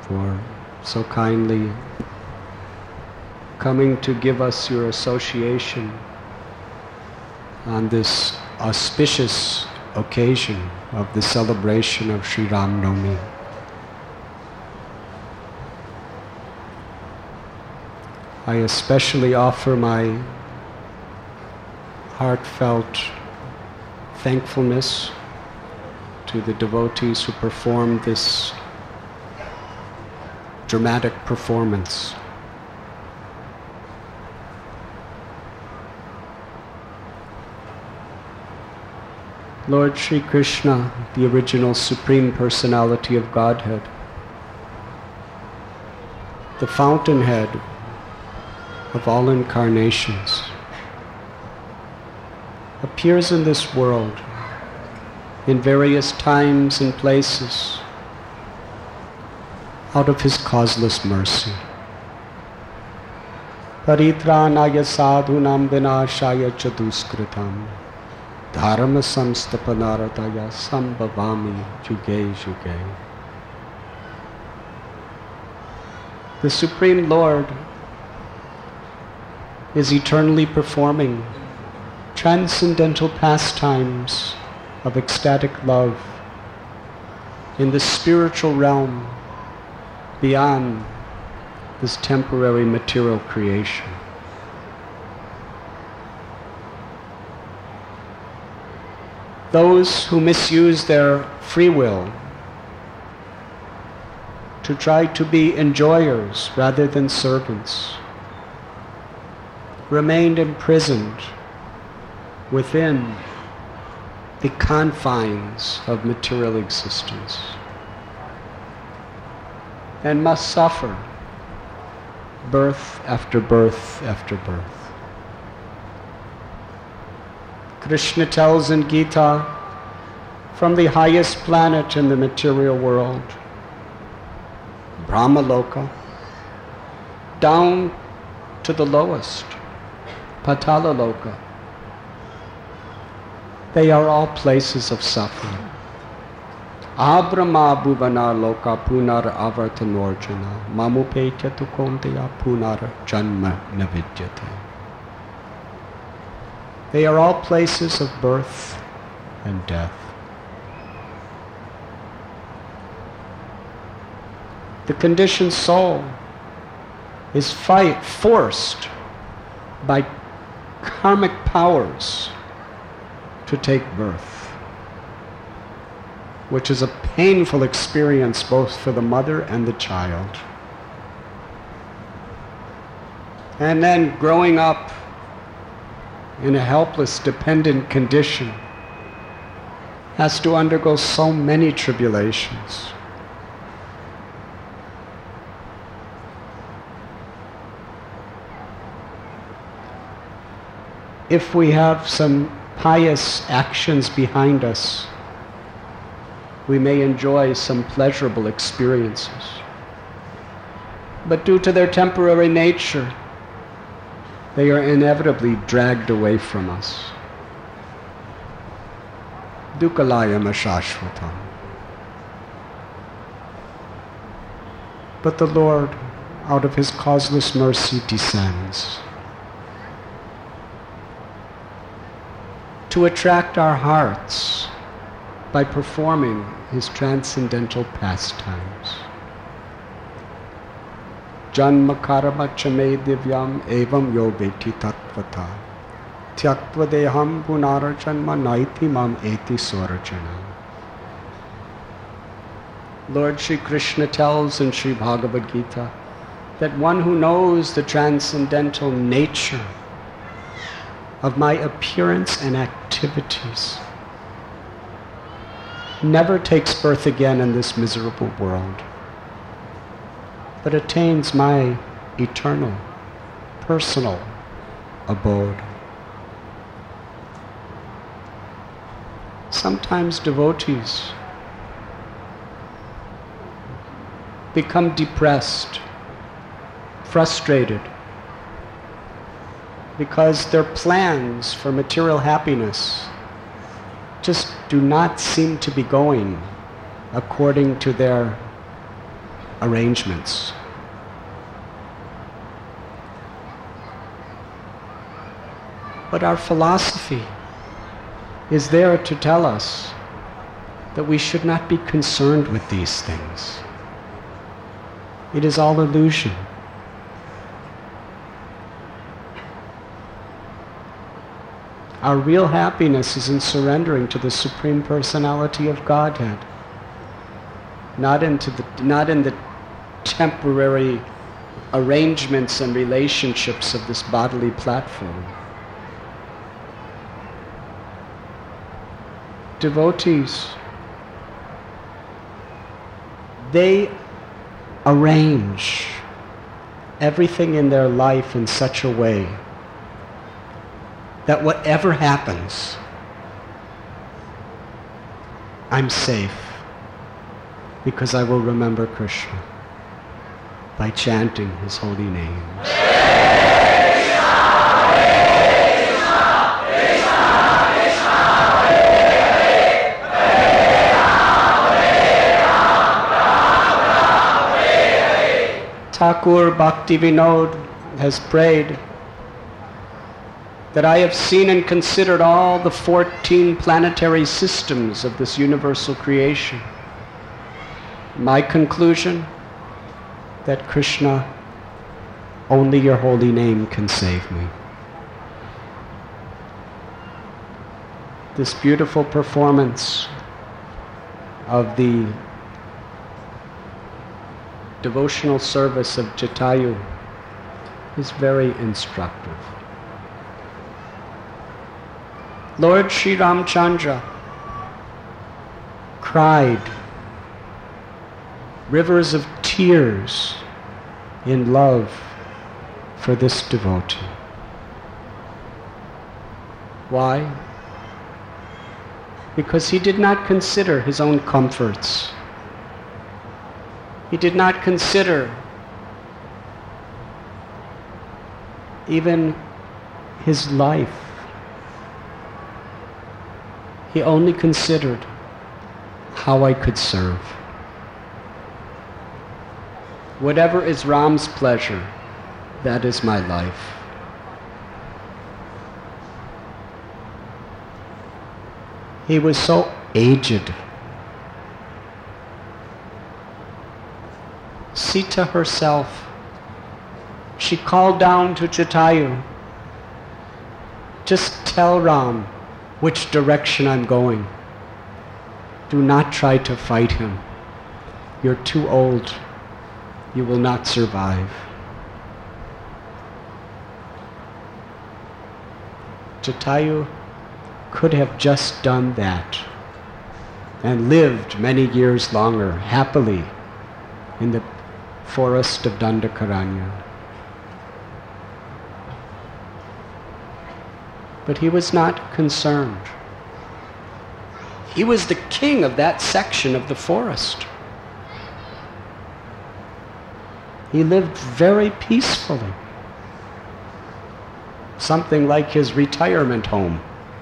for so kindly coming to give us your association on this auspicious occasion of the celebration of Sri Ram Navami. I especially offer my heartfelt thankfulness to the devotees who performed this dramatic performance. Lord Sri Krishna, the original Supreme Personality of Godhead, the fountainhead of all incarnations, appears in this world in various times and places out of his causeless mercy. Paritranaya sadhunam vinashaya chaduskritam dharma samstapanarataya sambhavami juge juge. The Supreme Lord is eternally performing transcendental pastimes of ecstatic love in the spiritual realm beyond this temporary material creation. Those who misuse their free will to try to be enjoyers rather than servants remained imprisoned within the confines of material existence and must suffer birth after birth after birth. Krishna tells in Gita, from the highest planet in the material world, Brahmaloka, down to the lowest, Patala Loka, they are all places of suffering. Abrahma bhuvana loka punar avartanorjana mamupetya tukonteya punar janma navidyate. They are all places of birth and death. The conditioned soul is forced by karmic powers to take birth, which is a painful experience both for the mother and the child. And then growing up in a helpless, dependent condition has to undergo so many tribulations. If we have some pious actions behind us, we may enjoy some pleasurable experiences. But due to their temporary nature, they are inevitably dragged away from us. Dukkalayam ashashvatam. But the Lord, out of his causeless mercy, descends to attract our hearts by performing his transcendental pastimes. Janma karma chame divyam evam yo veti tattvata tyaktva deham punara janma naiti mam eti swarajana. Lord Sri Krishna tells in Sri Bhagavad Gita that one who knows the transcendental nature of my appearance and activities never takes birth again in this miserable world, but attains my eternal, personal abode. Sometimes devotees become depressed, frustrated, because their plans for material happiness just do not seem to be going according to their arrangements. But our philosophy is there to tell us that we should not be concerned with these things. It is all illusion. Our real happiness is in surrendering to the Supreme Personality of Godhead, not in the temporary arrangements and relationships of this bodily platform. Devotees, they arrange everything in their life in such a way that whatever happens, I'm safe because I will remember Krishna by chanting his holy names. Thakur Bhaktivinoda has prayed that I have seen and considered all the 14 planetary systems of this universal creation. My conclusion, that Krishna, only your holy name can save me. This beautiful performance of the devotional service of Jatayu is very instructive. Lord Sri Ramchandra cried rivers of tears in love for this devotee. Why? Because he did not consider his own comforts. He did not consider even his life. He only considered how I could serve. Whatever is Ram's pleasure, that is my life. He was so aged. Sita herself, she called down to Jatayu, just tell Ram which direction I'm going. Do not try to fight him. You're too old. You will not survive. Jatayu could have just done that and lived many years longer happily in the forest of Dandakaranya. But he was not concerned. He was the king of that section of the forest. He lived very peacefully. Something like his retirement home.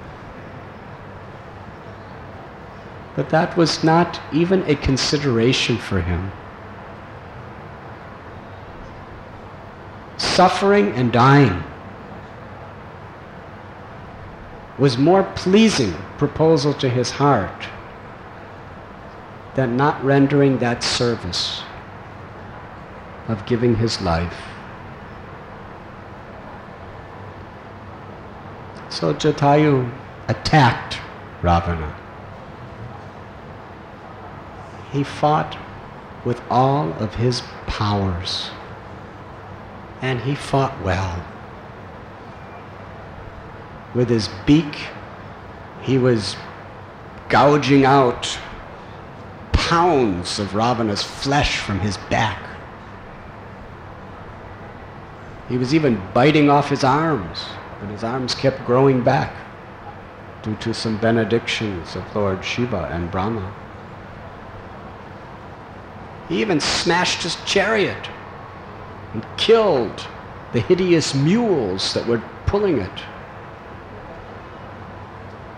But that was not even a consideration for him. Suffering and dying was more pleasing proposal to his heart than not rendering that service of giving his life. So Jatayu attacked Ravana. He fought with all of his powers, and he fought well. With his beak, he was gouging out pounds of Ravana's flesh from his back. He was even biting off his arms, but his arms kept growing back due to some benedictions of Lord Shiva and Brahma. He even smashed his chariot and killed the hideous mules that were pulling it.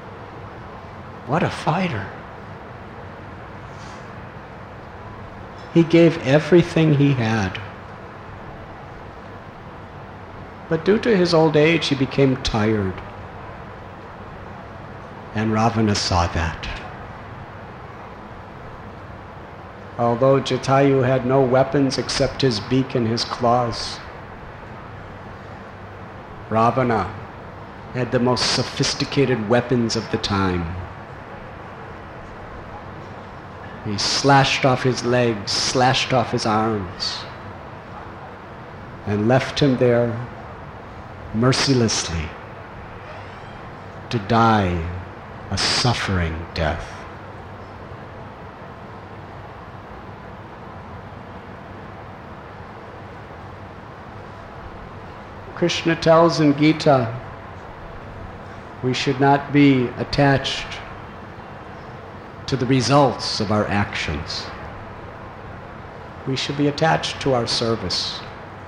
What a fighter. He gave everything he had. But due to his old age, he became tired. And Ravana saw that. Although Jatayu had no weapons except his beak and his claws, Ravana had the most sophisticated weapons of the time. He slashed off his legs, slashed off his arms, and left him there mercilessly to die a suffering death. Krishna tells in Gita, we should not be attached to the results of our actions. We should be attached to our service.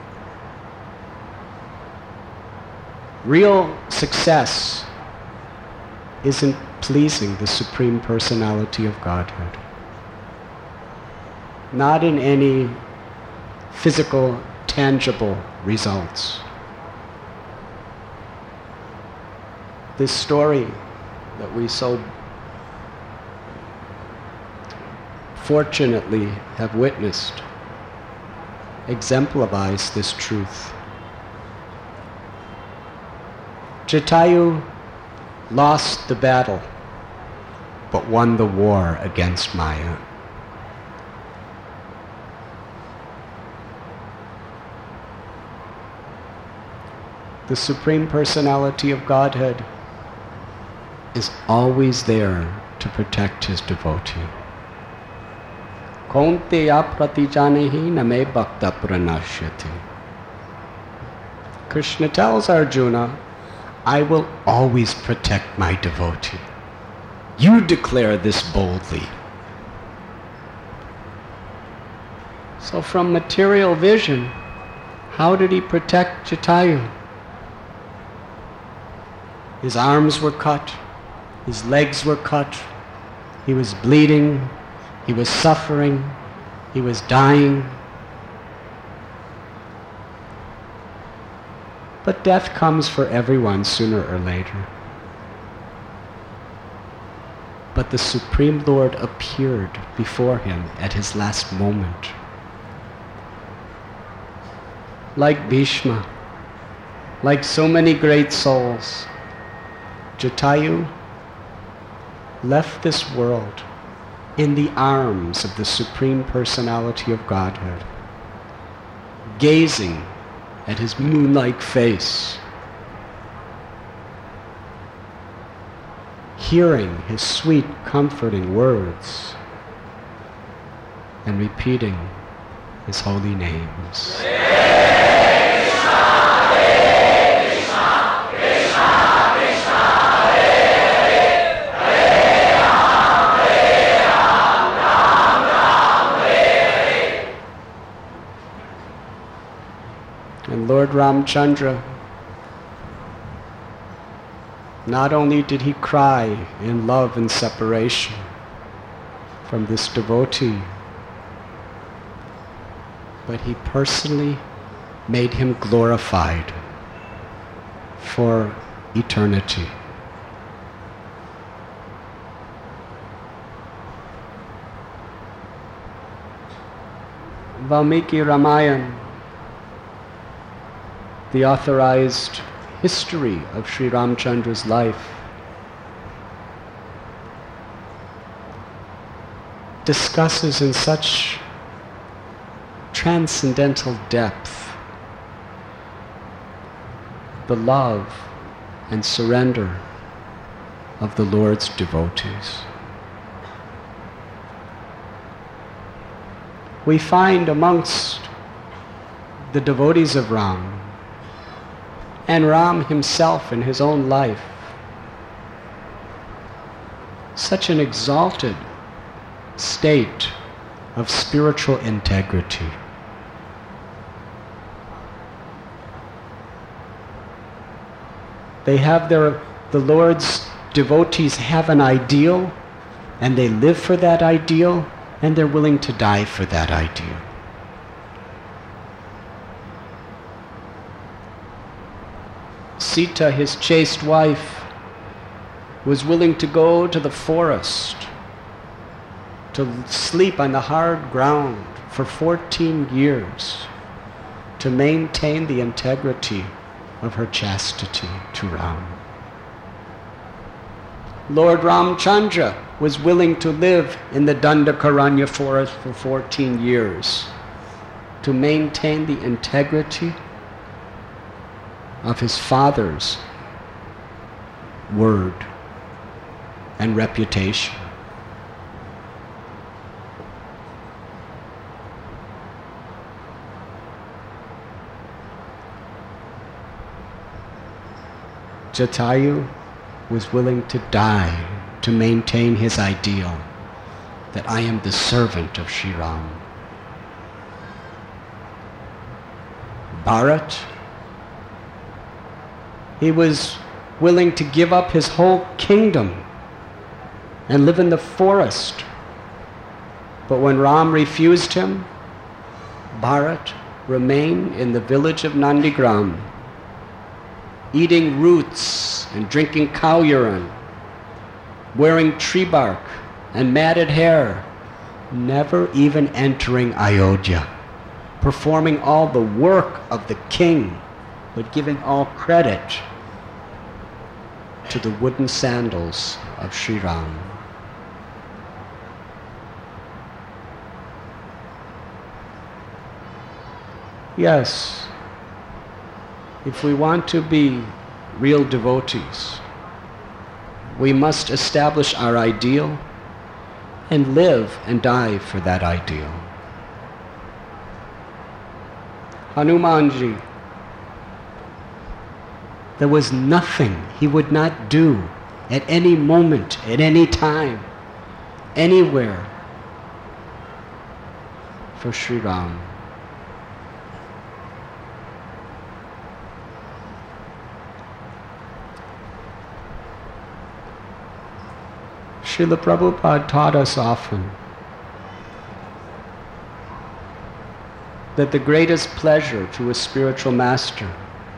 Real success isn't pleasing the Supreme Personality of Godhead. Not in any physical, tangible results. This story that we so fortunately have witnessed exemplifies this truth. Jatayu lost the battle, but won the war against Maya. The Supreme Personality of Godhead is always there to protect his devotee. Kaunteya pratijanehi name bhakta pranashyati. Krishna tells Arjuna, I will always protect my devotee. You declare this boldly. So from material vision, how did he protect Jatayu? His arms were cut, his legs were cut, he was bleeding, he was suffering, he was dying. But death comes for everyone sooner or later. But the Supreme Lord appeared before him at his last moment. Like Bhishma, like so many great souls, Jatayu left this world in the arms of the Supreme Personality of Godhead, gazing at his moon-like face, hearing his sweet, comforting words, and repeating his holy names. And Lord Ramchandra, not only did he cry in love and separation from this devotee, but he personally made him glorified for eternity. Valmiki Ramayana, the authorized history of Sri Ramchandra's life, discusses in such transcendental depth the love and surrender of the Lord's devotees. We find amongst the devotees of Ram, and Ram himself in his own life, such an exalted state of spiritual integrity. They have the Lord's devotees have an ideal, and they live for that ideal, And they're willing to die for that ideal. Sita, his chaste wife, was willing to go to the forest to sleep on the hard ground for 14 years to maintain the integrity of her chastity to Ram. Lord Ramchandra was willing to live in the Dandakaranya forest for 14 years to maintain the integrity of his father's word and reputation. Jatayu was willing to die to maintain his ideal that I am the servant of Sri Ram. Bharat, he was willing to give up his whole kingdom and live in the forest. But when Ram refused him, Bharat remained in the village of Nandigram, eating roots and drinking cow urine, wearing tree bark and matted hair, never even entering Ayodhya, performing all the work of the king, but giving all credit to the wooden sandals of Sri Ram. Yes, if we want to be real devotees, we must establish our ideal and live and die for that ideal. Hanumanji, there was nothing he would not do at any moment, at any time, anywhere for Sri Ram. Srila Prabhupada taught us often that the greatest pleasure to a spiritual master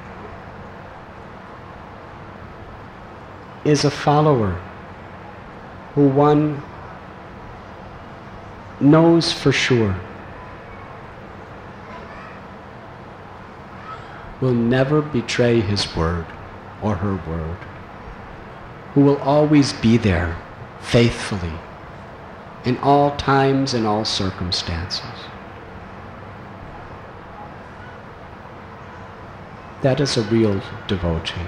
is a follower who one knows for sure will never betray his word or her word, who will always be there faithfully in all times and all circumstances. That is a real devotee.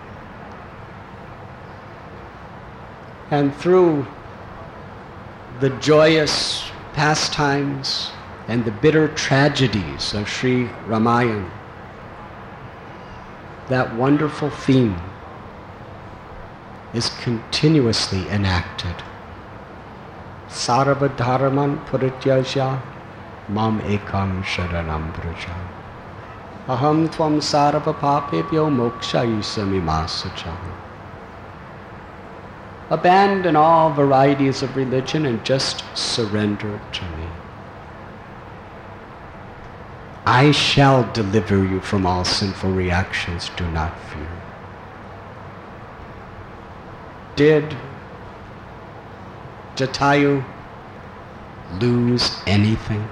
And through the joyous pastimes and the bitter tragedies of Sri Ramayana, that wonderful theme is continuously enacted. Sarva dharman parityajya mam ekam sharanam vraja. Aham tvam sarva papebhyo mokshayisami masacha. Abandon all varieties of religion and just surrender to me. I shall deliver you from all sinful reactions, do not fear. Did Jatayu lose anything?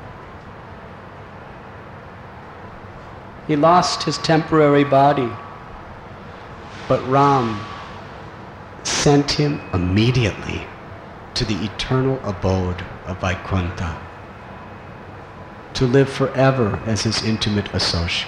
He lost his temporary body, but Ram sent him immediately to the eternal abode of Vaikuntha to live forever as his intimate associate.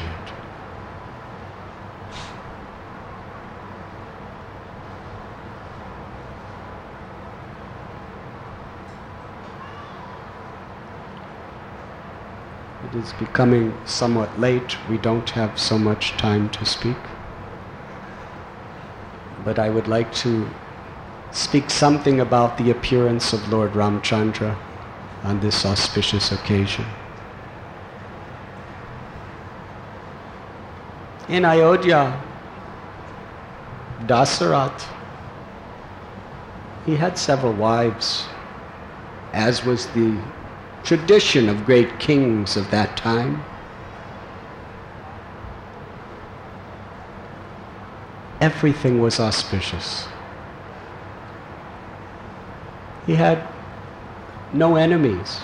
It is becoming somewhat late. We don't have so much time to speak. But I would like to speak something about the appearance of Lord Ramchandra on this auspicious occasion. In Ayodhya, Dasarath, he had several wives. as was the tradition of great kings of that time. Everything was auspicious. He had no enemies.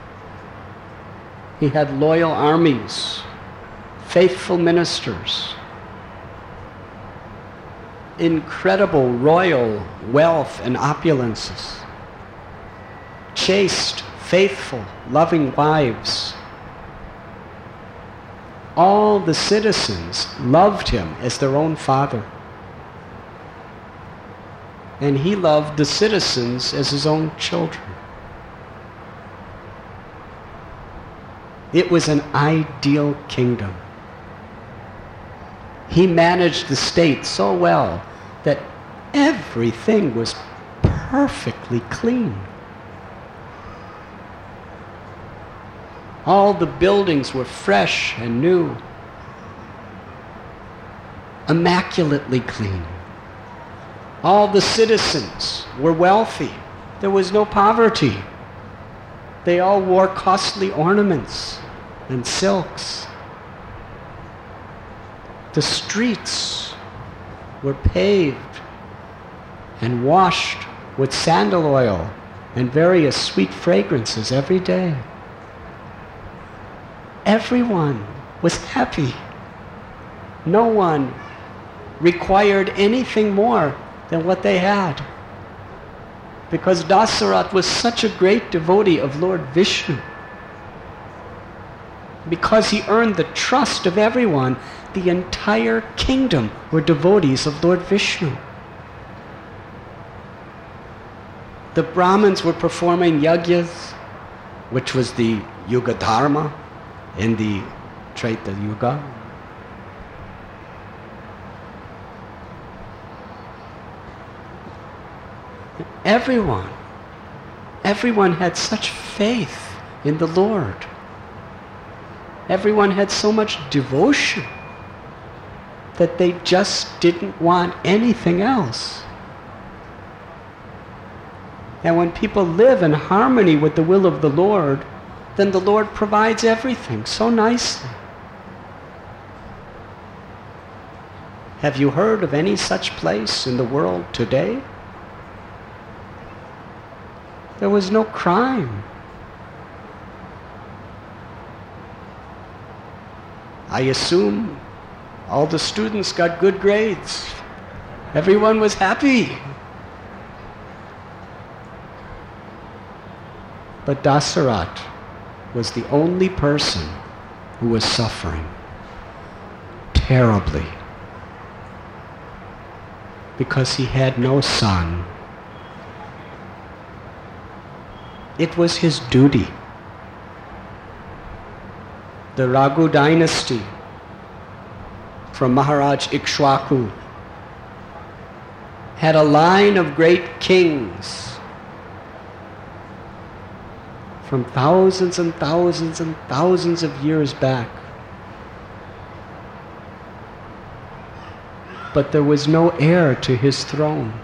He had loyal armies, faithful ministers, incredible royal wealth and opulences, chaste, faithful, loving wives. All the citizens loved him as their own father. And he loved the citizens as his own children. It was an ideal kingdom. He managed the state so well that everything was perfectly clean. All the buildings were fresh and new, immaculately clean. All the citizens were wealthy. There was no poverty. They all wore costly ornaments and silks. The streets were paved and washed with sandal oil and various sweet fragrances every day. Everyone was happy. No one required anything more than what they had. Because Dasaratha was such a great devotee of Lord Vishnu. Because he earned the trust of everyone, the entire kingdom were devotees of Lord Vishnu. The Brahmins were performing yagyas, which was the Yuga Dharma in the Treta Yuga. Everyone had such faith in the Lord. Everyone had so much devotion that they just didn't want anything else. And when people live in harmony with the will of the Lord, then the Lord provides everything so nicely. Have you heard of any such place in the world today? There was no crime. I assume all the students got good grades. Everyone was happy. But Dasaratha was the only person who was suffering terribly because he had no son. It was his duty. The Raghu dynasty from Maharaj Ikshwaku had a line of great kings from thousands and thousands and thousands of years back. But there was no heir to his throne.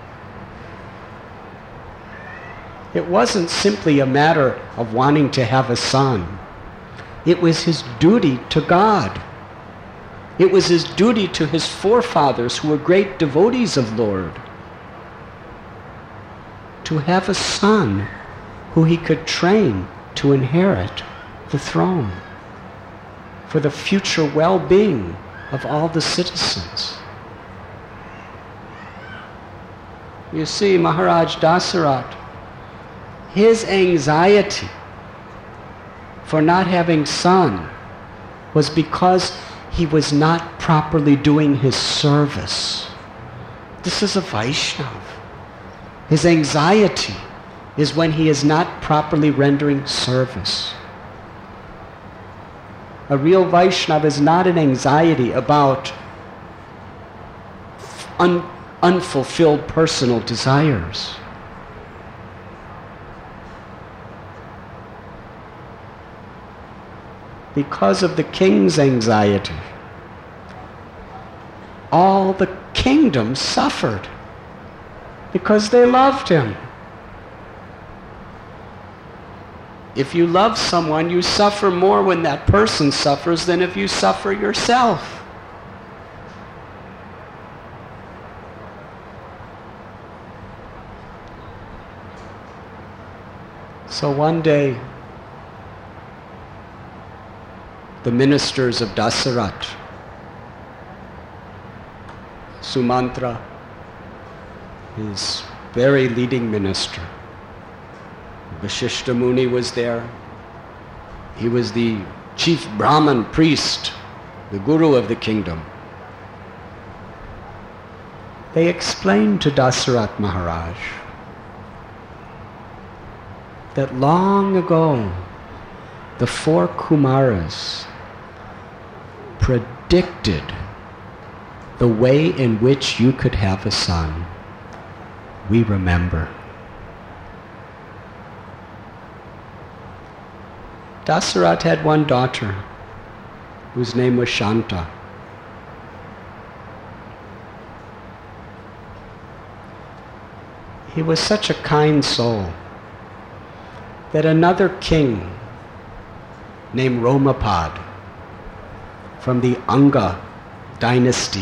It wasn't simply a matter of wanting to have a son. It was his duty to God. It was his duty to his forefathers who were great devotees of Lord to have a son who he could train to inherit the throne for the future well-being of all the citizens. You see, Maharaj Dasaratha, his anxiety for not having son was because he was not properly doing his service. This is a Vaishnava. His anxiety is when he is not properly rendering service. A real Vaishnava is not an anxiety about unfulfilled personal desires. Because of the king's anxiety, all the kingdom suffered because they loved him. If you love someone, you suffer more when that person suffers than if you suffer yourself. So one day, the ministers of Dasarat, Sumantra, his very leading minister, Vashishta Muni was there. He was the chief Brahmin priest, the guru of the kingdom. They explained to Dasarat Maharaj that long ago the 4 Kumaras predicted the way in which you could have a son. We remember. Dasarat had one daughter whose name was Shanta. He was such a kind soul that another king named Romapad from the Anga dynasty,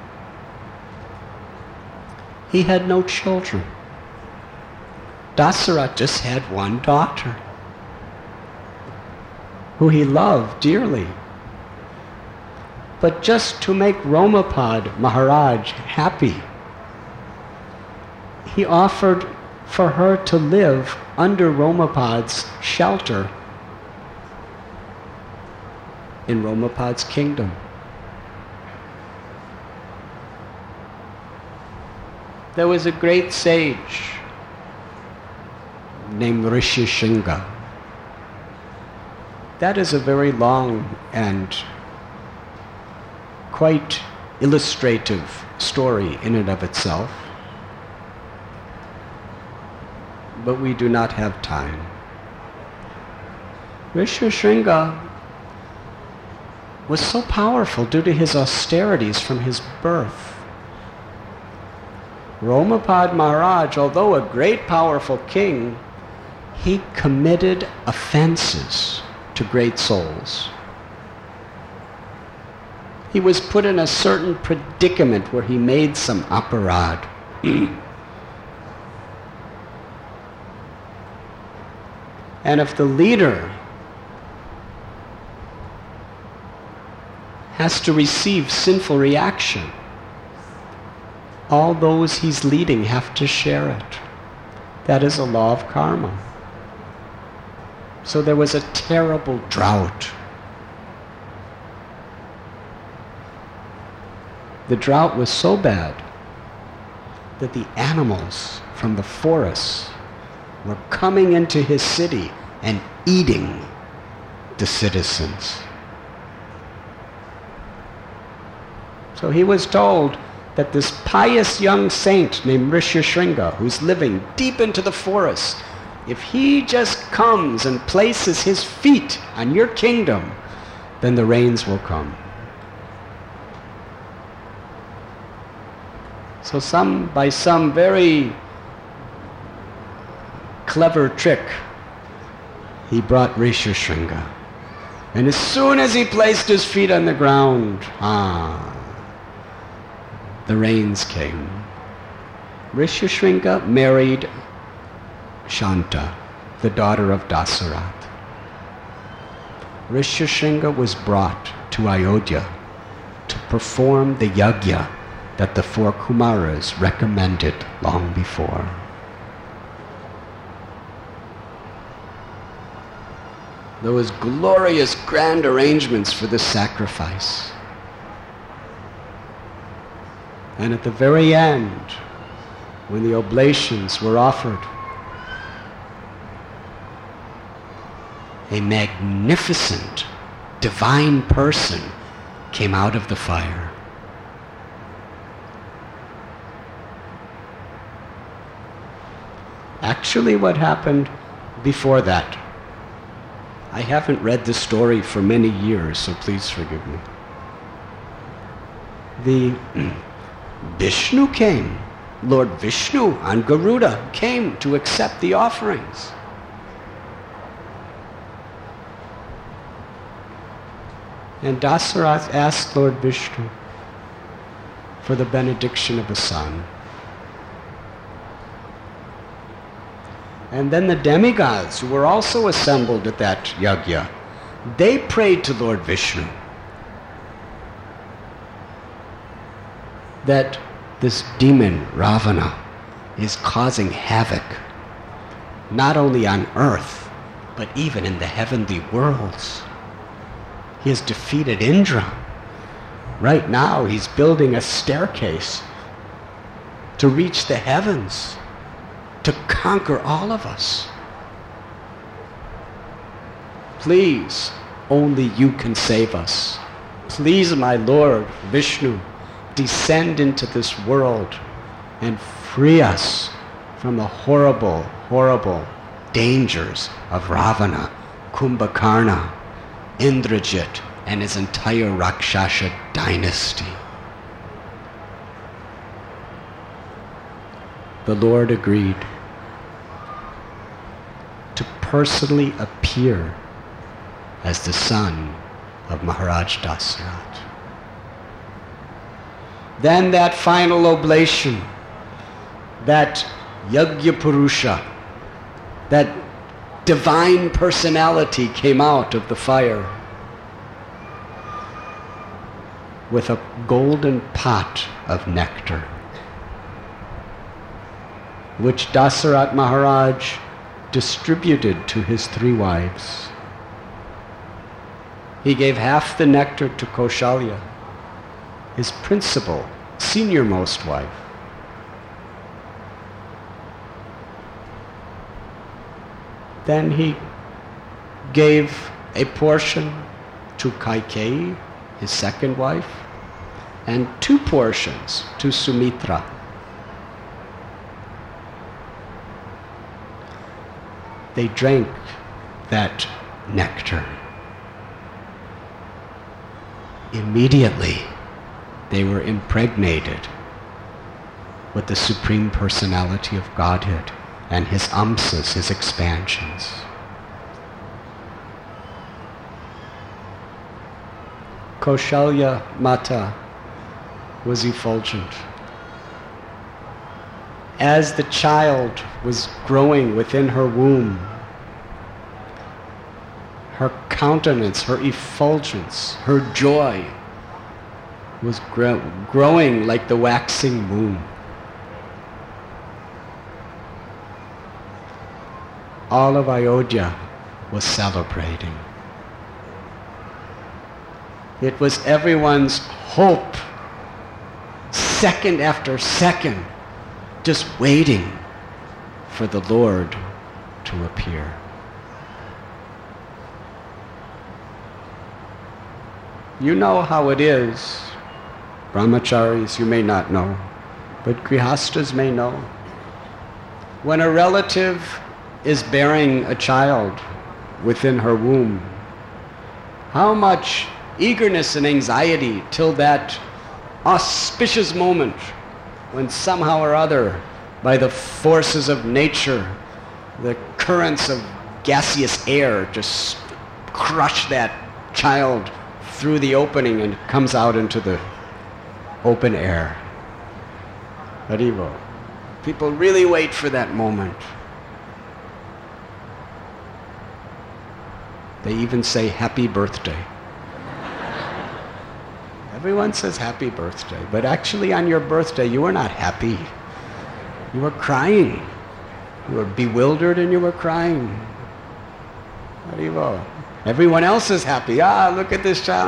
he had no children. Dasarat just had one daughter who he loved dearly. But just to make Romapad Maharaj happy, he offered for her to live under Romapad's shelter in Romapad's kingdom. There was a great sage named Rishi Shringa. That is a very long and quite illustrative story in and of itself. But we do not have time. Rishi Shringa was so powerful due to his austerities from his birth. Romapad Maharaj, although a great powerful king, he committed offenses to great souls. He was put in a certain predicament where he made some aparad. And if the leader has to receive sinful reaction, all those he's leading have to share it. That is a law of karma. So there was a terrible drought. The drought was so bad that the animals from the forests were coming into his city and eating the citizens. So he was told that this pious young saint named Rishi Shringa, who's living deep into the forest, if he just comes and places his feet on your kingdom, then the rains will come. So by some very clever trick, he brought Rishi Shringa. And as soon as he placed his feet on the ground, the rains came. Rishi Shringa married Shanta, the daughter of Dasarat. Rishi Shringa was brought to Ayodhya to perform the yajna that the 4 Kumaras recommended long before. There was glorious grand arrangements for this sacrifice. And at the very end, when the oblations were offered, a magnificent divine person came out of the fire. Actually, what happened before that, I haven't read the story for many years, so please forgive me. The Vishnu came. Lord Vishnu on Garuda came to accept the offerings. And Dasarath asked Lord Vishnu for the benediction of a son. And then the demigods, who were also assembled at that yajna, they prayed to Lord Vishnu that this demon, Ravana, is causing havoc, not only on earth, but even in the heavenly worlds. He has defeated Indra. Right now, he's building a staircase to reach the heavens, to conquer all of us. Please, only you can save us. Please, my Lord Vishnu, descend into this world and free us from the horrible, horrible dangers of Ravana, Kumbhakarna, Indrajit, and his entire Rakshasa dynasty. The Lord agreed to personally appear as the son of Maharaj Dasarath. Then that final oblation, that Yajna Purusha, that divine personality came out of the fire with a golden pot of nectar, which Dasarath Maharaj distributed to his 3 wives. He gave half the nectar to Kaushalya, his principal, senior-most wife. Then he gave a portion to Kaikeyi, his second wife, and 2 portions to Sumitra. They drank that nectar. Immediately, they were impregnated with the Supreme Personality of Godhead and his amsas, his expansions. Kaushalya Mata was effulgent. As the child was growing within her womb, her countenance, her effulgence, her joy was growing like the waxing moon. All of Ayodhya was celebrating. It was everyone's hope, second after second, just waiting for the Lord to appear. You know how it is. Brahmacharis, you may not know, but Grihastas may know. When a relative is bearing a child within her womb, how much eagerness and anxiety till that auspicious moment when somehow or other, by the forces of nature, the currents of gaseous air just crush that child through the opening and it comes out into the open air. Haribo. People really wait for that moment. They even say happy birthday. Everyone says happy birthday, but actually on your birthday you were not happy. You were crying. You were bewildered and you were crying. Haribo. Everyone else is happy. Ah, look at this child.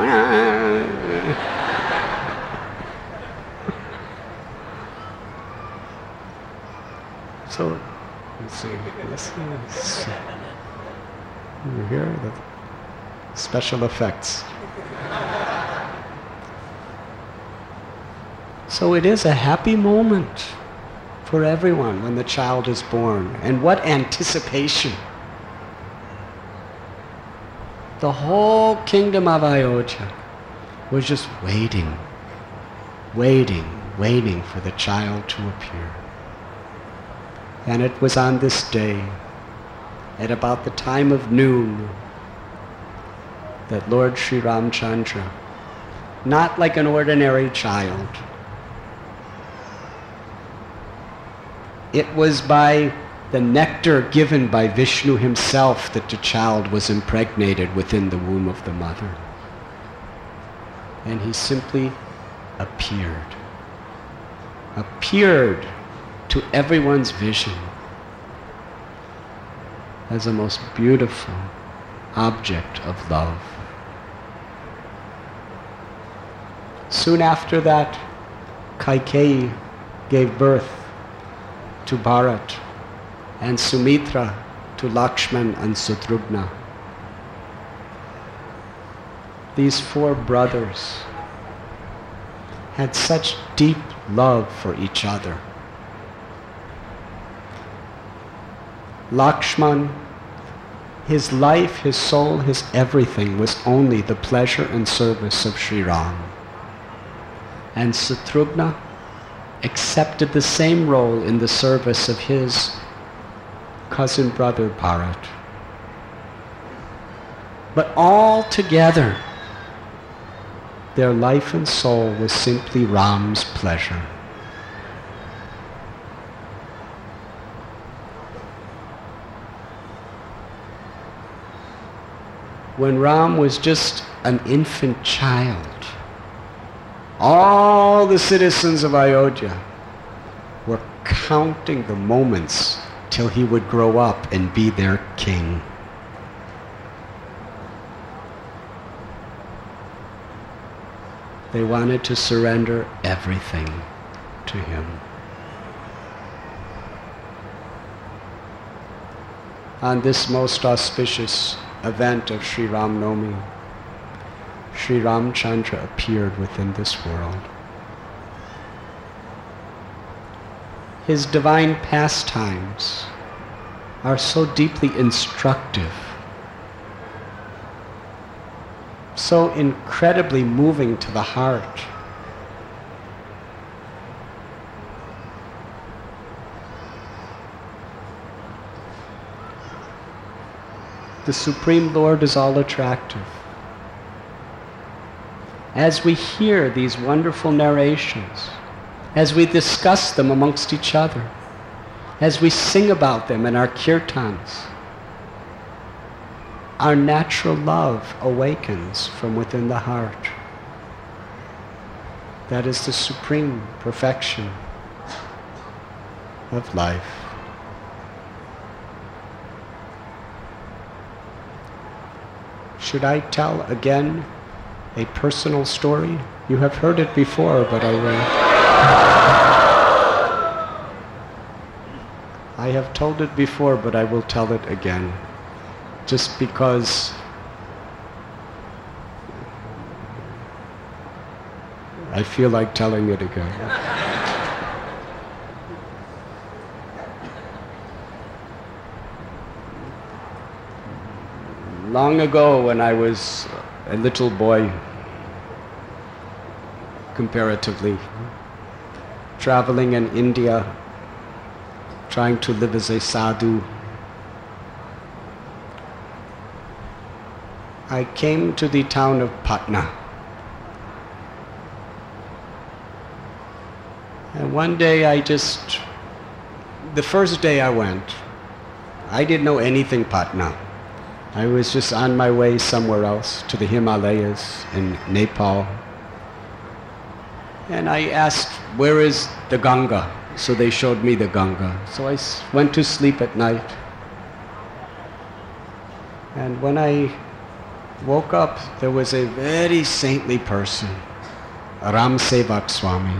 So, let's see. Over here, the special effects. So it is a happy moment for everyone when the child is born. And what anticipation! The whole kingdom of Ayodhya was just waiting for the child to appear. And it was on this day, at about the time of noon, that Lord Sri Ramchandra, not like an ordinary child, it was by the nectar given by Vishnu himself that the child was impregnated within the womb of the mother. And he simply appeared to everyone's vision as a most beautiful object of love. Soon after that, Kaikeyi gave birth to Bharat, and Sumitra to Lakshman and Shatrughna. These four brothers had such deep love for each other. Lakshman, his life, his soul, his everything was only the pleasure and service of Sri Ram. And Shatrughna accepted the same role in the service of his cousin brother Bharat. But all together, their life and soul was simply Ram's pleasure. When Ram was just an infant child, all the citizens of Ayodhya were counting the moments till he would grow up and be their king. They wanted to surrender everything to him. On this most auspicious event of Sri Ram Navami, Sri Ramchandra appeared within this world. His divine pastimes are so deeply instructive, so incredibly moving to the heart. The Supreme Lord is all attractive. As we hear these wonderful narrations, as we discuss them amongst each other, as we sing about them in our kirtans, our natural love awakens from within the heart. That is the supreme perfection of life. Should I tell again a personal story? You have heard it before, but I will. I have told it before, but I will tell it again, just because I feel like telling it again. Long ago, when I was a little boy, comparatively, traveling in India, trying to live as a sadhu, I came to the town of Patna. And one day the first day I went, I didn't know anything Patna. I was just on my way somewhere else, to the Himalayas in Nepal. And I asked, where is the Ganga? So they showed me the Ganga. So I went to sleep at night. And when I woke up, there was a very saintly person, Ram Sevak Swami.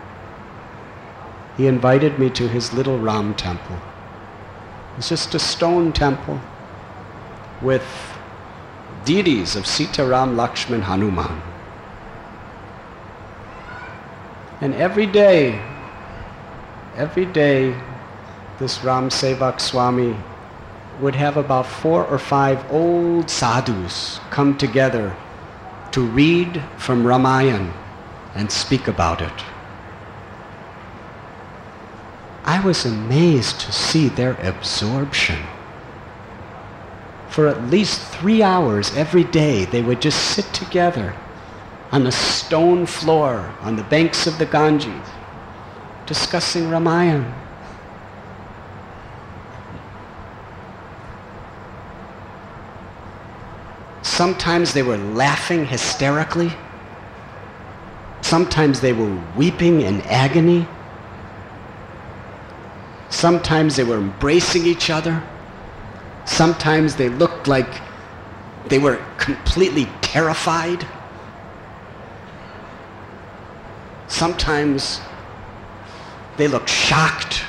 He invited me to his little Ram temple. It's just a stone temple with deities of Sita, Ram, Lakshman, Hanuman. And every day, this Ram Sevak Swami would have about 4 or 5 old sadhus come together to read from Ramayana and speak about it. I was amazed to see their absorption For at least 3 hours every day, they would just sit together on a stone floor on the banks of the Ganges, discussing Ramayana. Sometimes they were laughing hysterically. Sometimes they were weeping in agony. Sometimes they were embracing each other. Sometimes they looked like they were completely terrified. Sometimes they looked shocked.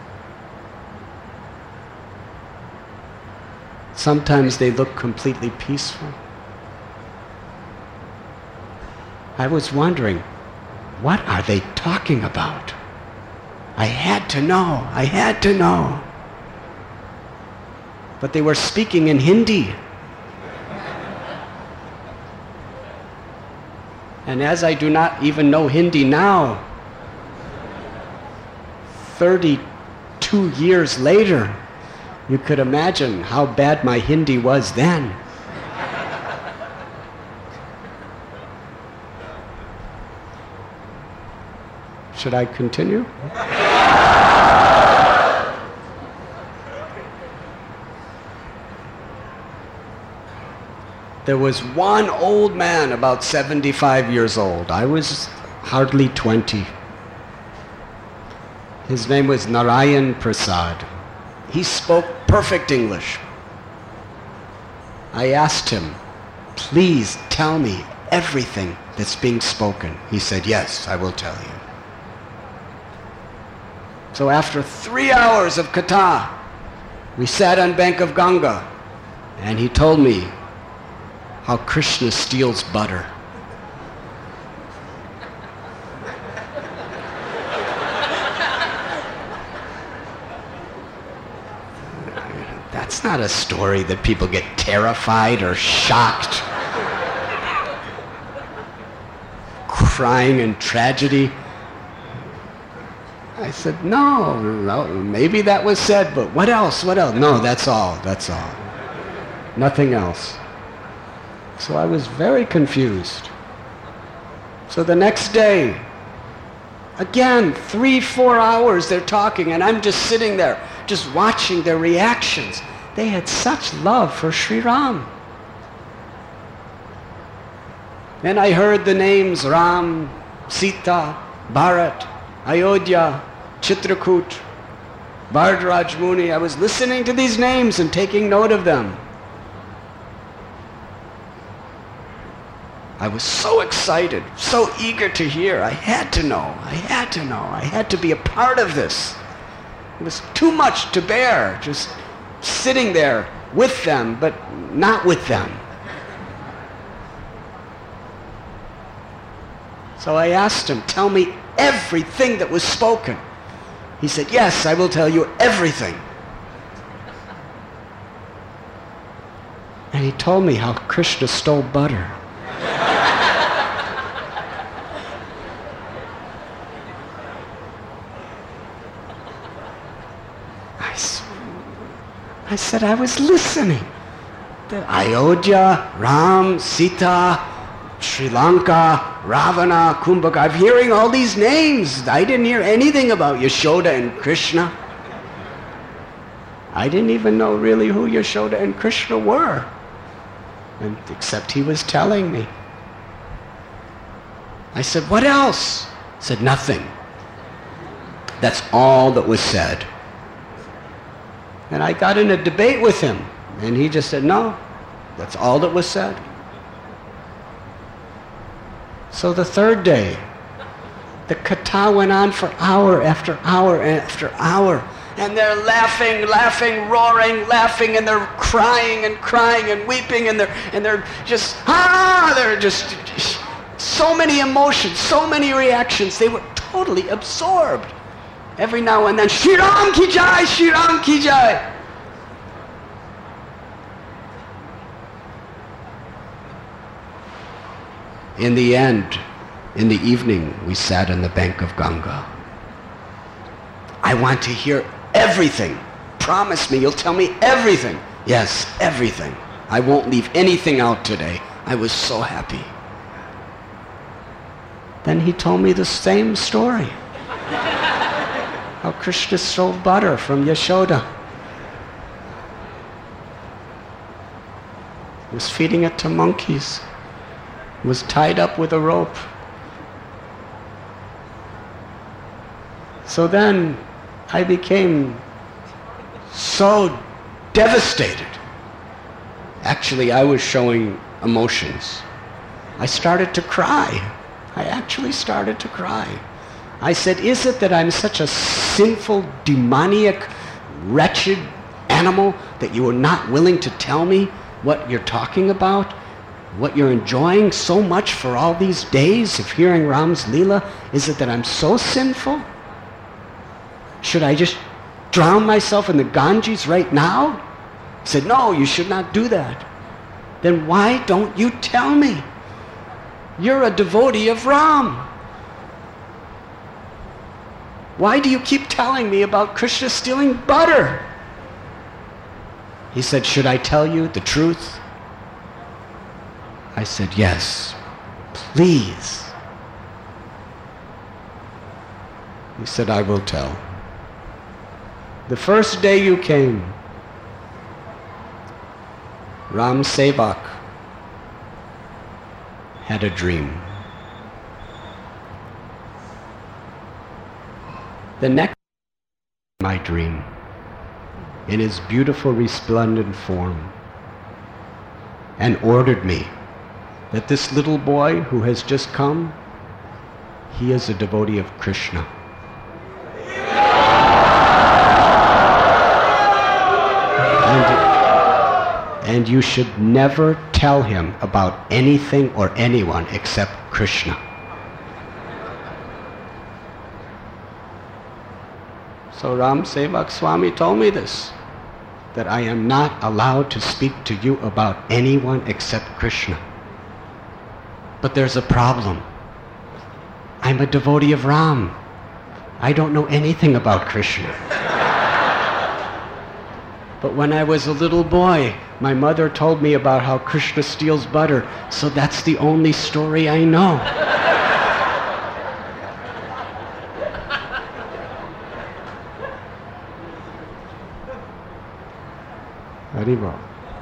Sometimes they looked completely peaceful. I was wondering, what are they talking about? I had to know. I had to know. But they were speaking in Hindi. And as I do not even know Hindi now, 32 years later, you could imagine how bad my Hindi was then. Should I continue? There was one old man about 75 years old. I was hardly 20. His name was Narayan Prasad. He spoke perfect English. I asked him, please tell me everything that's being spoken. He said, yes, I will tell you. So after 3 hours of Katha, we sat on bank of Ganga, and he told me how Krishna steals butter. That's not a story that people get terrified or shocked, crying in tragedy. I said, no, maybe that was said, but what else? What else? No, that's all. Nothing else. So I was very confused. So the next day, again, 3-4 hours they're talking, and I'm just sitting there, just watching their reactions. They had such love for Sri Ram. Then I heard the names Ram, Sita, Bharat, Ayodhya, Chitrakoot, Bhardraj Muni. I was listening to these names and taking note of them. I was so excited, so eager to hear. I had to know. I had to be a part of this. It was too much to bear, just sitting there with them, but not with them. So I asked him, tell me everything that was spoken. He said, yes, I will tell you everything. And he told me how Krishna stole butter. I said, I was listening. The Ayodhya, Ram, Sita, Sri Lanka, Ravana, Kumbhaka. I'm hearing all these names. I didn't hear anything about Yashoda and Krishna. I didn't even know really who Yashoda and Krishna were, except he was telling me. I said, what else? He said, nothing. That's all that was said. And I got in a debate with him, and he just said, no, that's all that was said. So the third day, the katha went on for hour after hour after hour, and they're laughing, roaring, laughing, and they're crying and weeping, and they're just so many emotions, so many reactions. They were totally absorbed. Every now and then, Shri Ram ki jai, Shri Ram ki jai. In the end, in the evening, we sat on the bank of Ganga. I want to hear everything. Promise me you'll tell me everything. Yes, everything. I won't leave anything out today. I was so happy. Then he told me the same story. How Krishna stole butter from Yashoda. Was feeding it to monkeys. Was tied up with a rope. So then I became so devastated. Actually, I was showing emotions. I started to cry. I actually started to cry. I said, is it that I'm such a sinful, demoniac, wretched animal that you are not willing to tell me what you're talking about? What you're enjoying so much for all these days of hearing Ram's Leela? Is it that I'm so sinful? Should I just drown myself in the Ganges right now? He said, no, you should not do that. Then why don't you tell me? You're a devotee of Ram. Why do you keep telling me about Krishna stealing butter? He said, should I tell you the truth? I said, yes, please. He said, I will tell. The first day you came, Ram Sevak had a dream. The next my dream, in his beautiful resplendent form, and ordered me that this little boy who has just come, he is a devotee of Krishna. And you should never tell him about anything or anyone except Krishna. So Ram Sevak Swami told me this, that I am not allowed to speak to you about anyone except Krishna. But there's a problem. I'm a devotee of Ram. I don't know anything about Krishna. But when I was a little boy, my mother told me about how Krishna steals butter, so that's the only story I know. Haribol.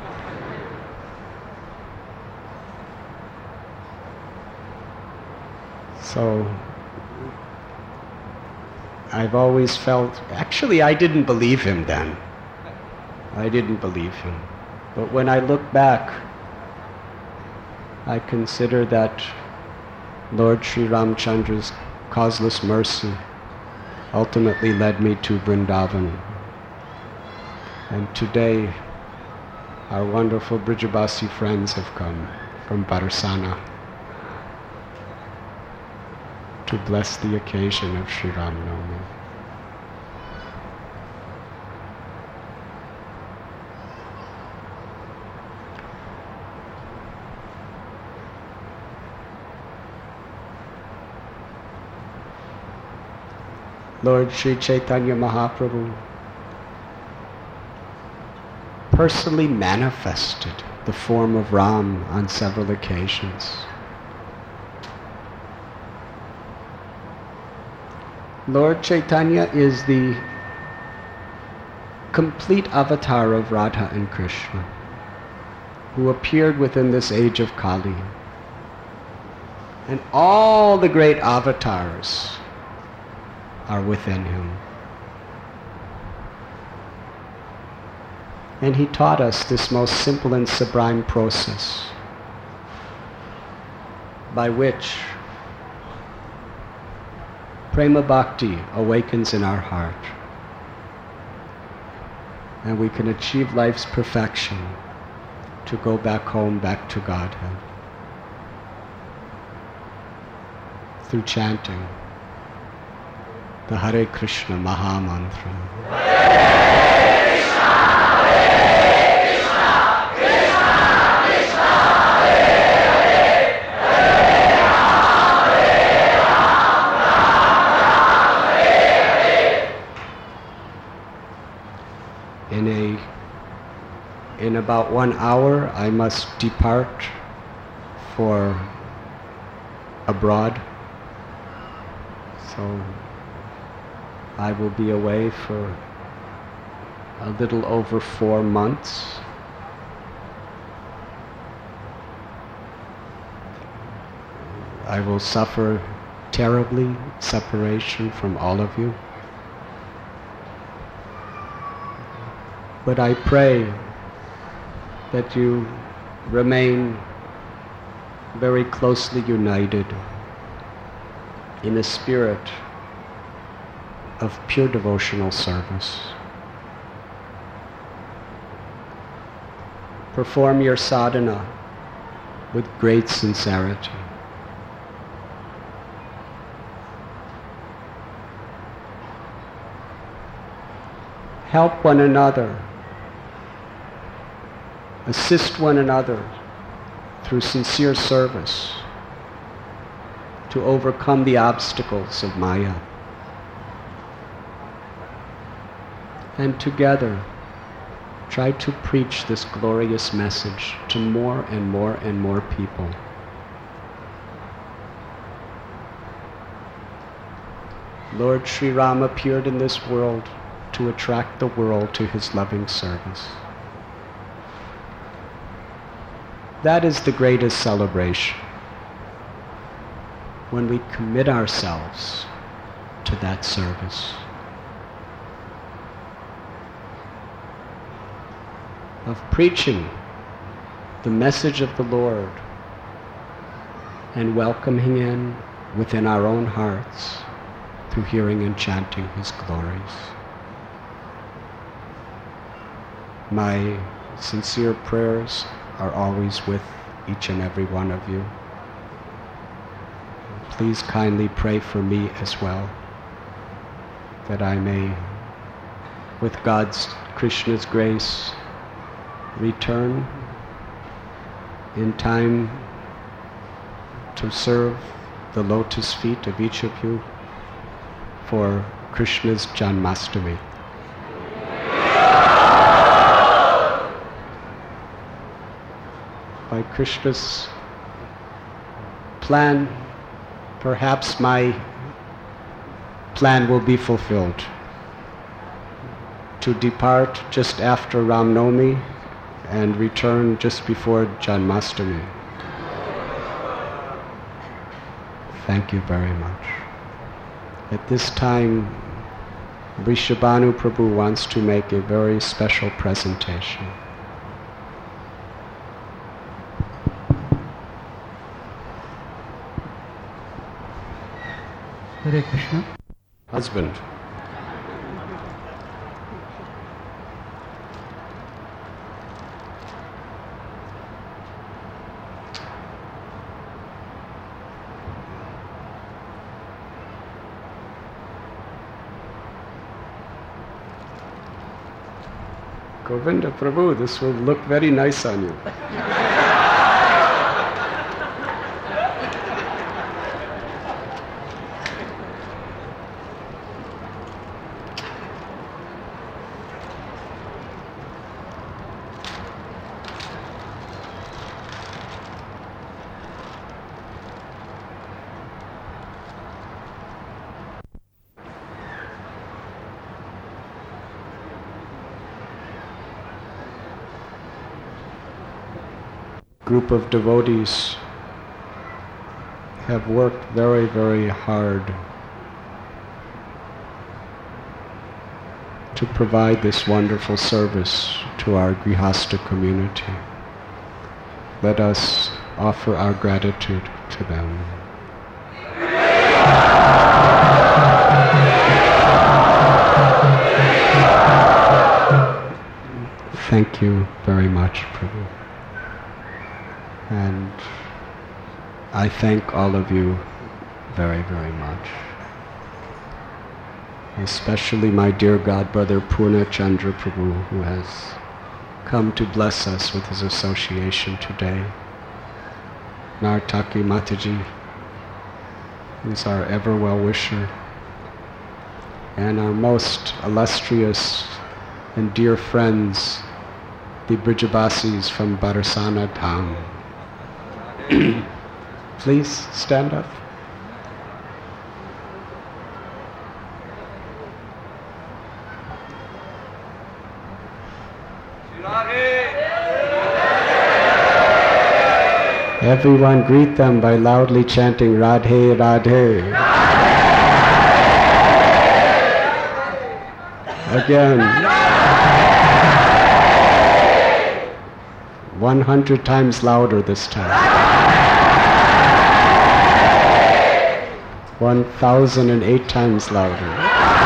So, I've always felt, actually I didn't believe him then. I didn't believe him. But when I look back, I consider that Lord Sri Ramchandra's causeless mercy ultimately led me to Vrindavan. And today, our wonderful Brijabasi friends have come from Barsana to bless the occasion of Sri Ram Navami. Lord Sri Chaitanya Mahaprabhu personally manifested the form of Ram on several occasions. Lord Chaitanya is the complete avatar of Radha and Krishna, who appeared within this age of Kali. And all the great avatars are within him. And he taught us this most simple and sublime process by which Prema Bhakti awakens in our heart, and we can achieve life's perfection to go back home, back to Godhead, through chanting the Hare Krishna Maha Mantra. In a in about 1 hour I must depart for abroad. So I will be away for a little over 4 months. I will suffer terribly separation from all of you. But I pray that you remain very closely united in a spirit of pure devotional service. Perform your sadhana with great sincerity. Help one another, assist one another through sincere service to overcome the obstacles of Maya. And together, try to preach this glorious message to more and more and more people. Lord Sri Ram appeared in this world to attract the world to his loving service. That is the greatest celebration, when we commit ourselves to that service. Of preaching the message of the Lord and welcoming in within our own hearts through hearing and chanting his glories. My sincere prayers are always with each and every one of you. Please kindly pray for me as well, that I may, with God's, Krishna's grace, return in time to serve the lotus feet of each of you for Krishna's Janmashtami. By Krishna's plan, perhaps my plan will be fulfilled, to depart just after Ram Navami and return just before Janmashtami. Thank you very much. At this time, Vrishabhanu Prabhu wants to make a very special presentation. Hare Krishna. Husband. Govinda Prabhu, this will look very nice on you. Group of devotees have worked very, very hard to provide this wonderful service to our Grihastha community. Let us offer our gratitude to them. Thank you very much, Prabhu. And I thank all of you very, very much. Especially my dear godbrother Purna Chandra Prabhu, who has come to bless us with his association today. Nartaki Mataji, who is our ever well-wisher, and our most illustrious and dear friends, the Brijabasis from Barsana Dham. Please stand up. Everyone greet them by loudly chanting Radhe Radhe. Again. 100 times louder this time. 1008 times louder.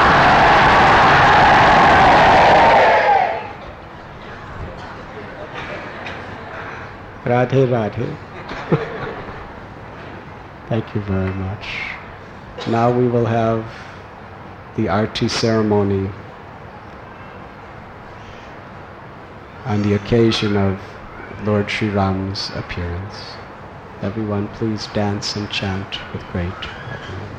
Radhe Radhe. Thank you very much. Now we will have the Arti ceremony on the occasion of Lord Sri Ram's appearance. Everyone please dance and chant with great happiness.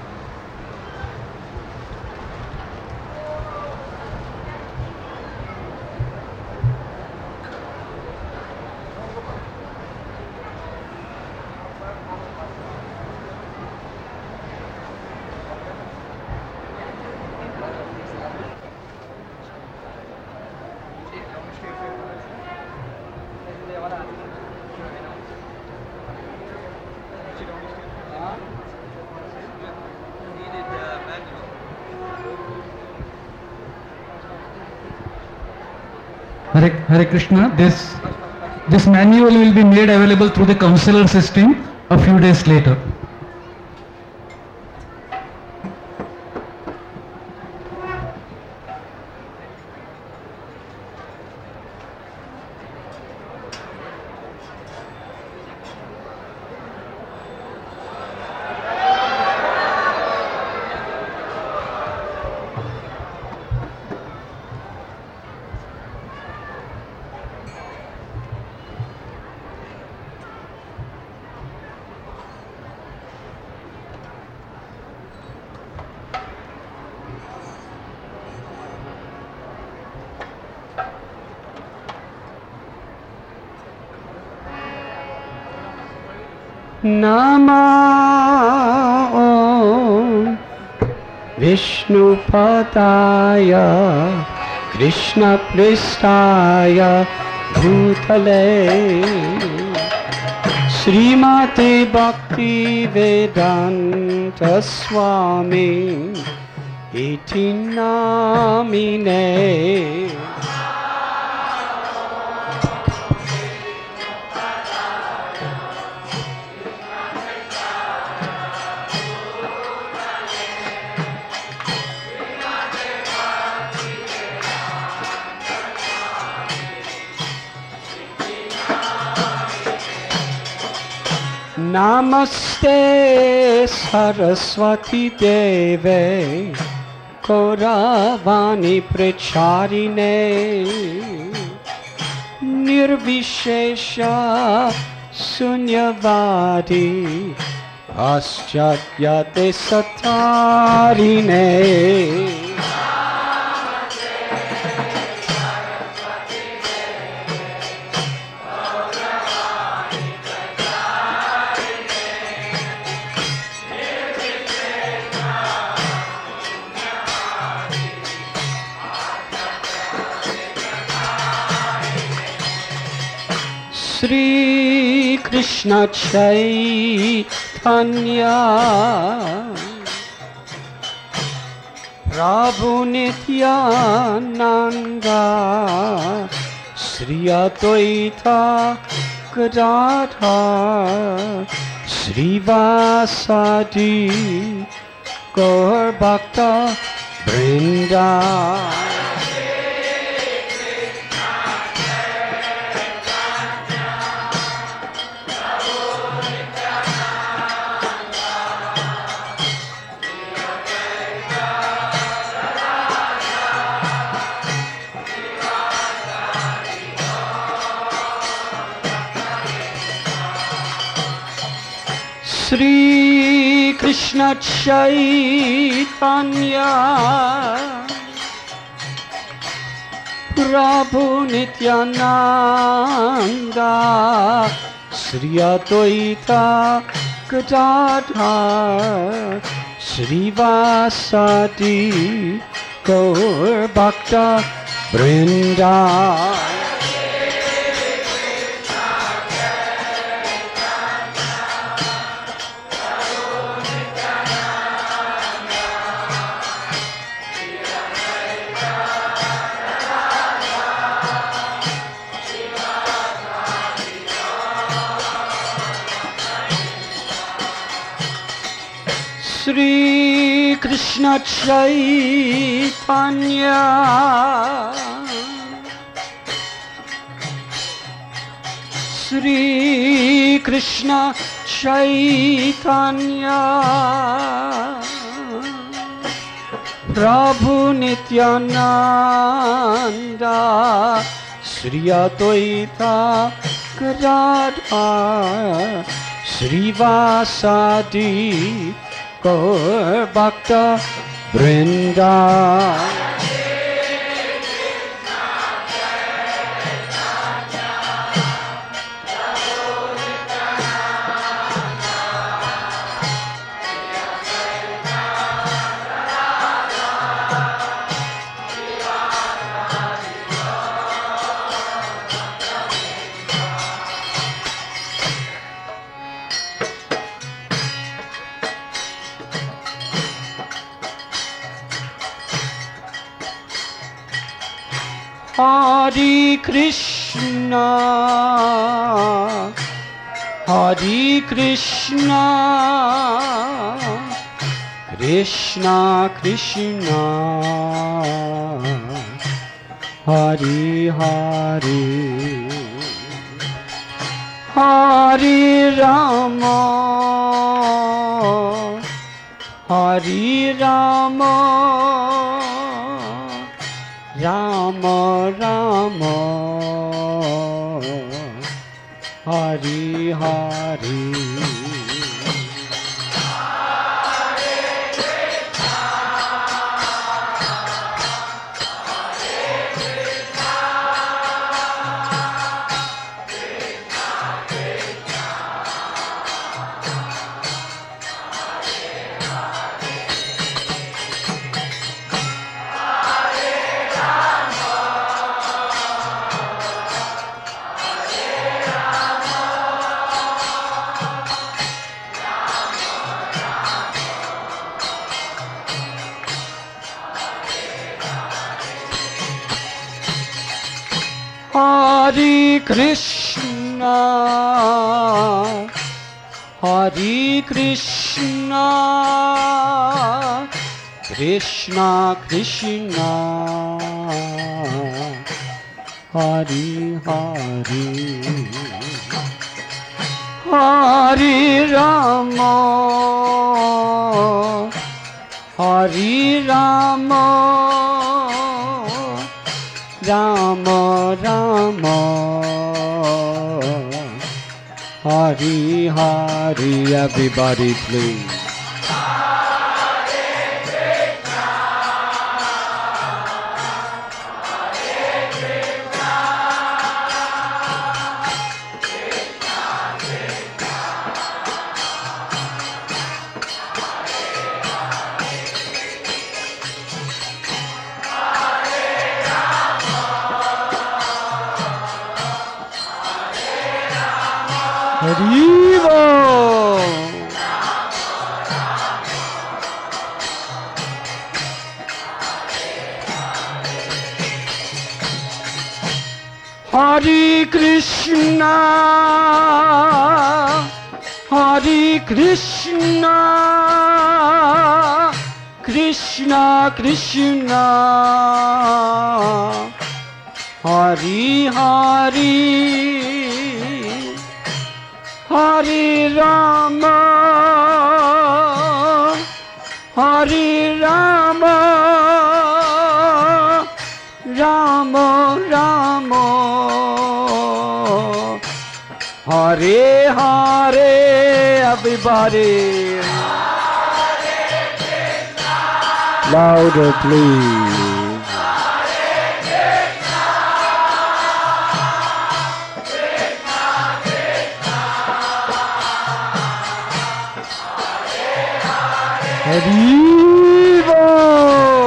Hare Krishna, this manual will be made available through the counselor system a few days later. Namo Vishnupadaya Krishna Pristaya Bhutale Srimate Bhakti Vedanta Swami Iti Namine. Namaste Saraswati Deve Kauravani Pracharine Nirvishesha Sunyavadi Paschatyate Satarine. Sri Krishna Chaitanya Prabhu Nityananda Sri Advaita Gadadhar Sri Vasadi Gaur Bhakta Vrinda. Sri Krishna Chaitanya Prabhu Nityananda Sri Advaita Gadadhar Srivasadi Gaur Bhakta Vrinda. Shri Krishna Chaitanya Shri Krishna Chaitanya Prabhu Nityananda Sri Advaita Gadadhar Srivasadi Gaur Bhakta Vrinda. Hare Krishna, Hare Krishna, Krishna Krishna, Hare Hare, Hare Rama, Hare Rama, Rama Rama, Hare Hare. Hare Krishna, Hare Krishna, Krishna Krishna, Hare Hare, Hare Rama, Hare Rama, Rama Rama, Hare Hare. Everybody please. Haribo! Hare Krishna, Hare Krishna, Krishna Krishna, Hare Hare, Hare Rama, Hare Rama, Rama Rama, Hare Hare. Everybody, louder please. Hari Bol.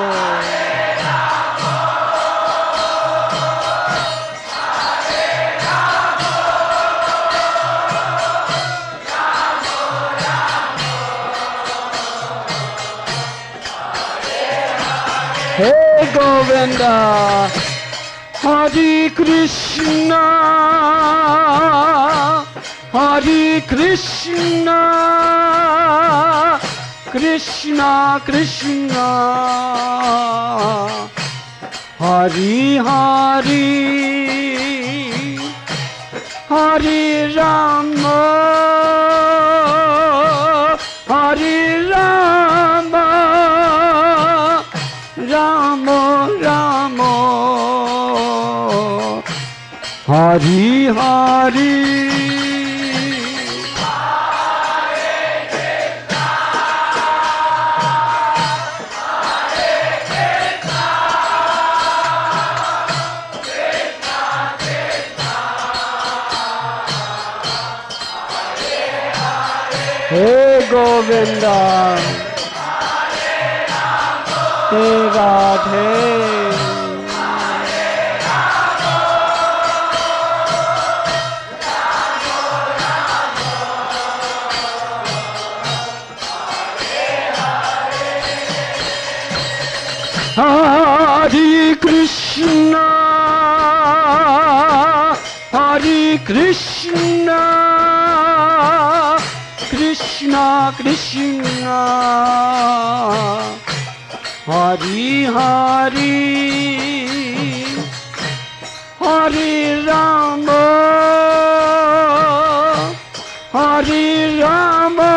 Hey Govinda, Hare Krishna, Hare Krishna, Krishna Krishna, Hare Hare, Hare Rama, Hare Rama, Rama Rama, Hare Hare. Hey Govinda, Hey Radhe, Hare Krishna, Hare Krishna, Krishna Krishna, Hare Hare, Hare Rama, Hare Rama,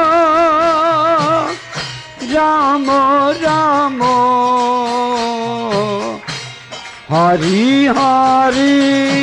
Rama Rama, Hare Hare.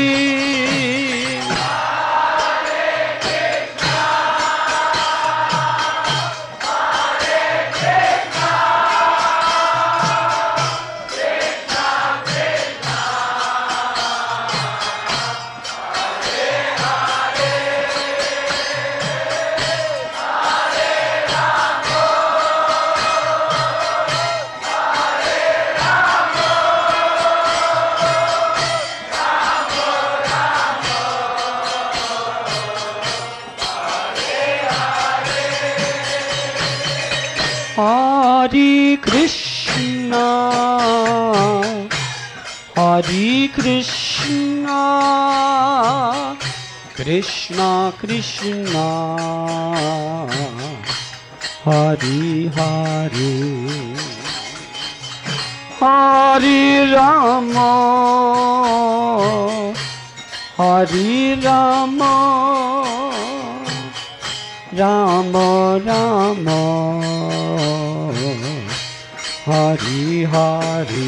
Hare Krishna, Hare Krishna, Krishna Krishna, Hare Hare, Hare Rama, Hare Rama, Rama Rama, Hare Hare.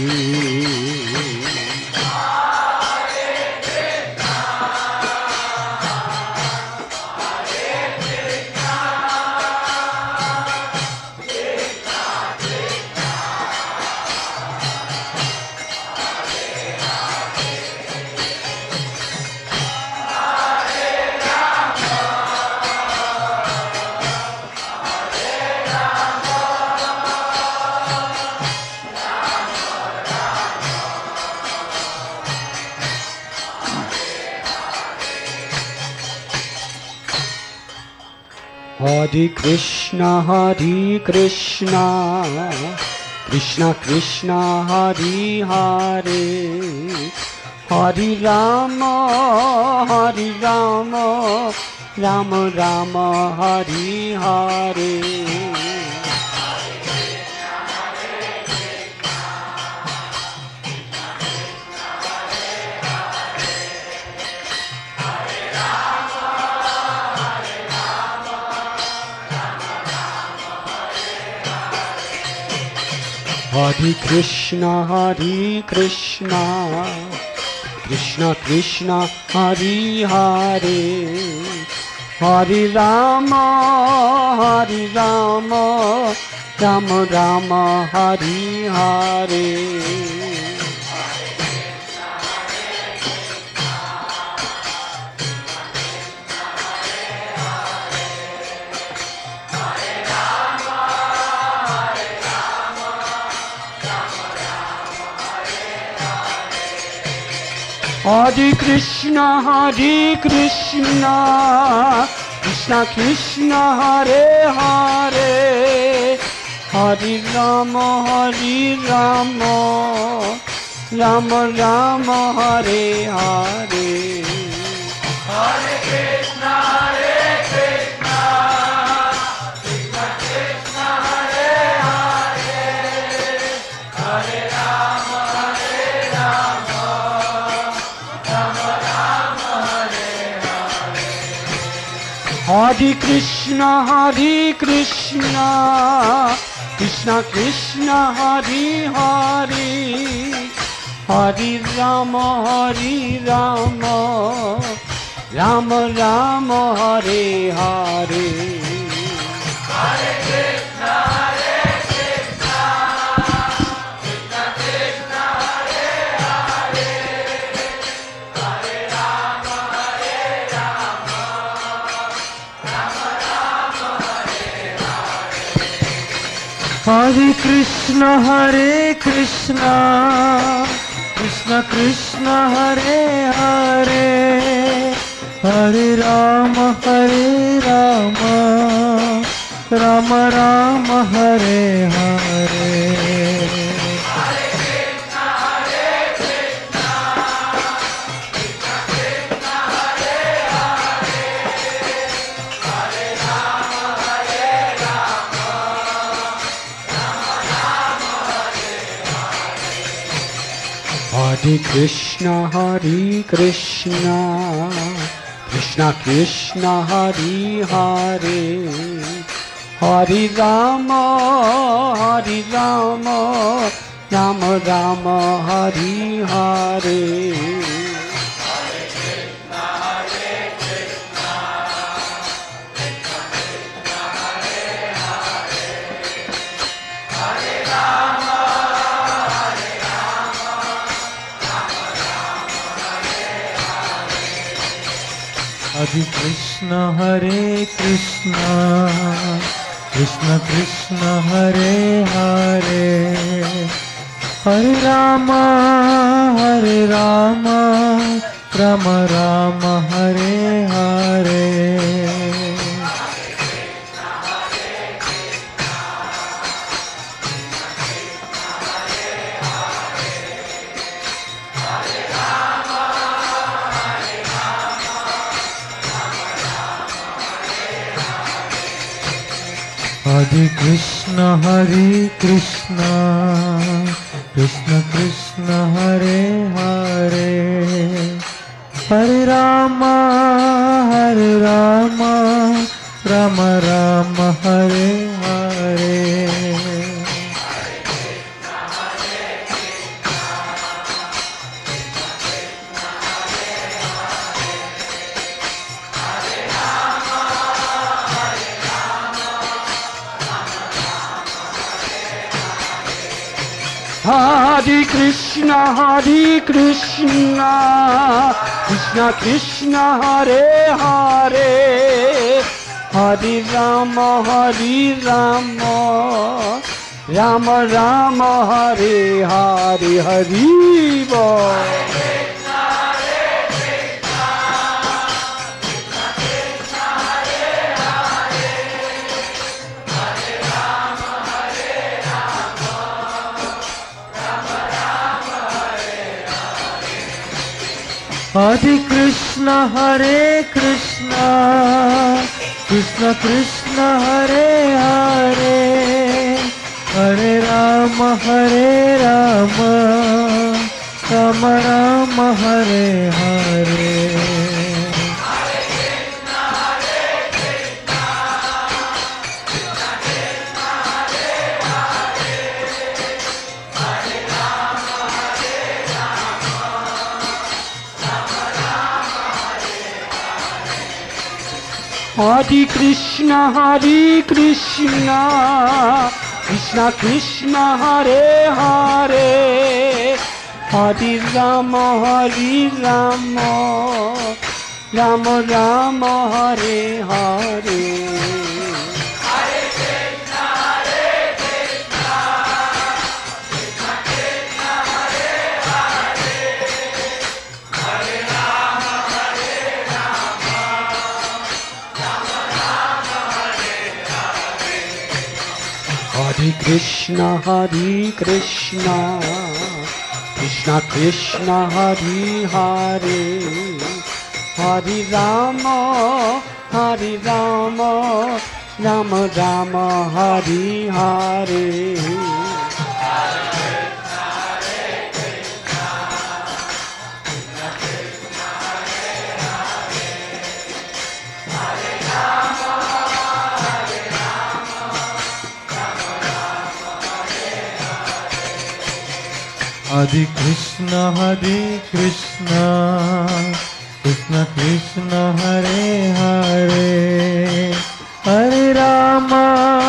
Hare Krishna, Hare Krishna, Krishna Krishna, Hare Hare, Hare Rama, Hare Rama, Rama Rama, Hare Hare. Hare Krishna, Hare Krishna, Krishna Krishna, Hare Hare, Hare Rama, Hare Rama, Rama Rama, Hare Hare. Hare Krishna, Krishna Krishna, Hare Hare, Hare Rama, Rama Rama, Hare Hare. Hare Krishna, Krishna Krishna, Hare Hare, Hare Rama, Rama Rama, Hare Hare. Hare Krishna, Krishna Krishna, Hare Hare, Hare Rama, Rama Rama, Hare Hare. Hare Krishna, Krishna Krishna, Hare Hare, Hare Rama, Rama Rama, Hare Hare. Hare Krishna, Krishna Krishna, Hare Hare, Hare Rama, Rama Rama, Hare Hare. Hare Krishna, Krishna Krishna, Hare Hare, Hare Rama, Rama Rama, Hare Hare. Hare Krishna, Krishna Krishna, Hare Hare, Hare Rama, Rama Rama, Hare Hare. Hare Krishna, Krishna Krishna, Hare Hare, Hare Rama, Rama Rama, Hare Hare. Hare Krishna, Krishna Krishna, Hare Hare, Hare Rama, Rama Rama, Hare Hare. Hare Krishna, Krishna Krishna, Hare Hare, Hare Rama, Rama Rama, Hare Hare. Hari Bol. Hare Krishna, Krishna Krishna, Hare Hare, Hare Rama, Rama Rama, Hare Hare. Hare Krishna, Krishna Krishna, Hare Hare, Hare Rama, Rama Rama, Hare Hare. Hare Krishna, Krishna Krishna, Hare Hare, Hare Rama, Rama Rama, Hare Hare. Hare Krishna, Krishna Krishna, Hare Hare, Hare Rama,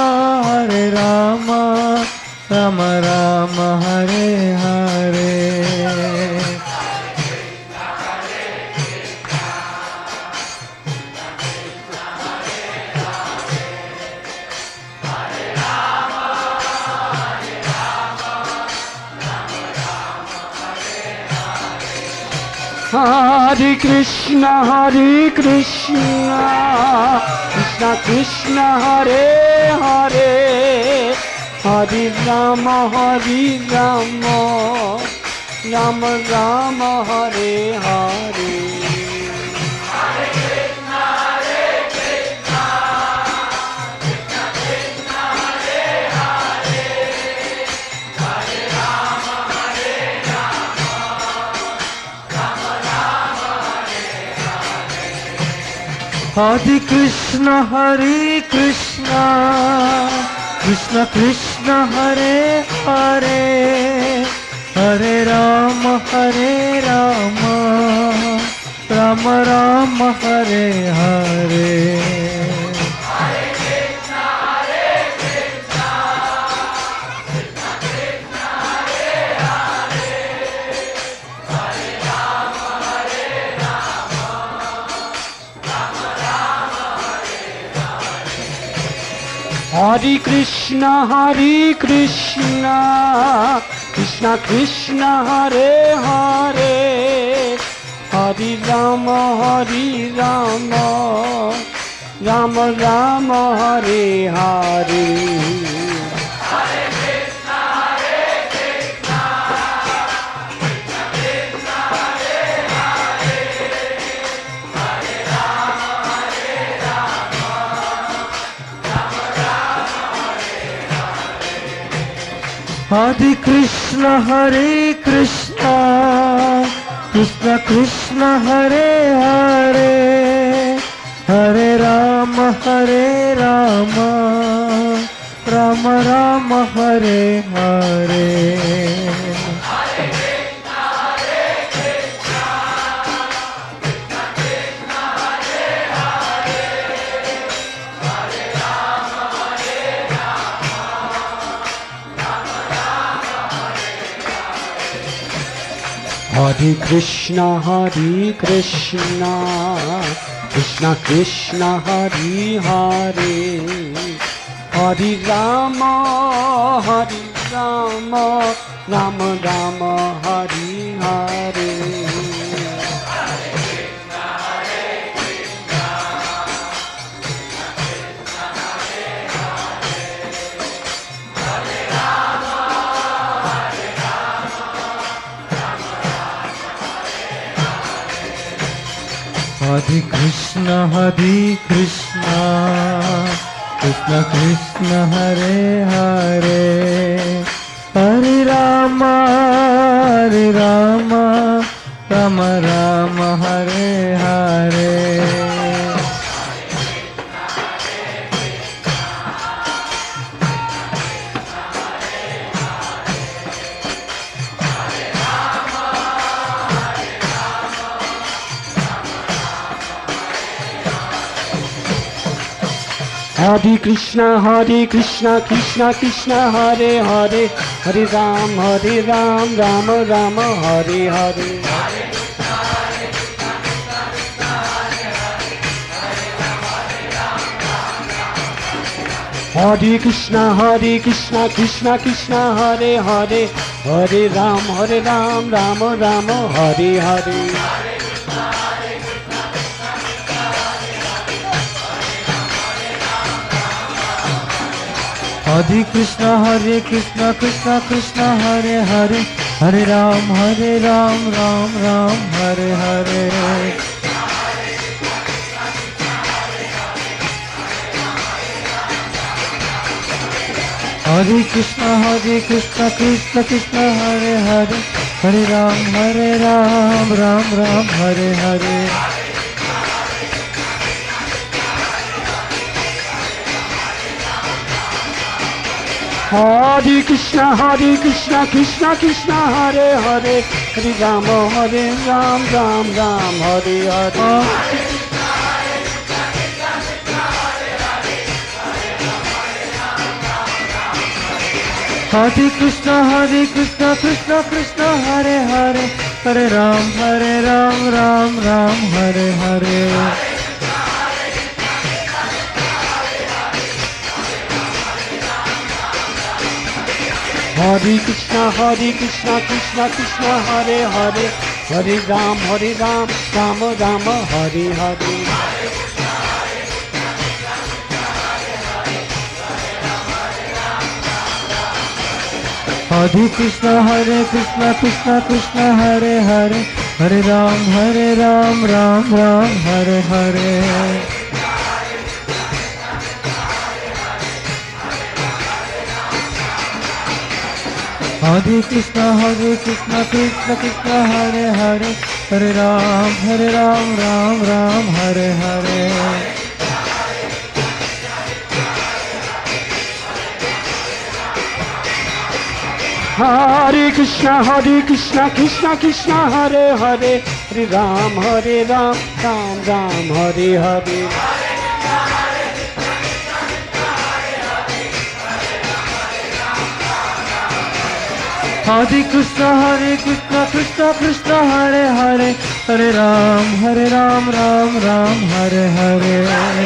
Rama Rama, Hare Hare. Hare Krishna, Krishna Krishna, Hare Hare, Hare Rama, Rama Rama, Hare Hare. Hare Krishna, Krishna Krishna, Hare Hare, Hare Rama, Rama Rama, Hare Hare. Hare Krishna, Krishna Krishna, Hare Hare, Hare Rama, Rama Rama, Hare Hare. Hare Krishna, Krishna Krishna, Hare Hare, Hare Rama, Rama Rama, Hare Hare. Hare Krishna, Krishna Krishna, Hare Hare, Hare Rama, Rama Rama, Hare Hare. Hare Krishna, Krishna Krishna, Hare Hare, Hare Rama, Rama Rama, Hare Hare. Hare Krishna, Krishna Krishna, Hare Hare, Hare Ram, Rama Rama, Hare Hare. Hare Krishna, Krishna Krishna, Hare Hare, Hare Ram, Rama Rama, Hare Hare. Hare Krishna Krishna Krishna Hare Hare, Hare Ram Ram Ram Hare Hare. Hare Krishna Krishna Krishna Hare Hare, Hare Ram Ram Ram Hare Hare. Hare Krishna Krishna Krishna Hare Hare, Hare Ram Ram Ram Hare Hare. Hare Krishna Krishna Krishna Hare Hare, Hare Ram Ram Hare Hare. Hare Krishna Krishna Krishna Hare Hare, Hare Ram Ram Hare Hare. Hare Krishna Krishna Hare Hare, Hare Ram Ram Hare Hare. Hare Krishna Krishna Krishna Hare Hare, Hare Ram Ram Hare Hare. Hare Krishna Krishna Hare Hare, Hare Ram Ram Hare Hare. Hare Krishna Krishna Hare Hare, Hare Ram Ram Hare Hare.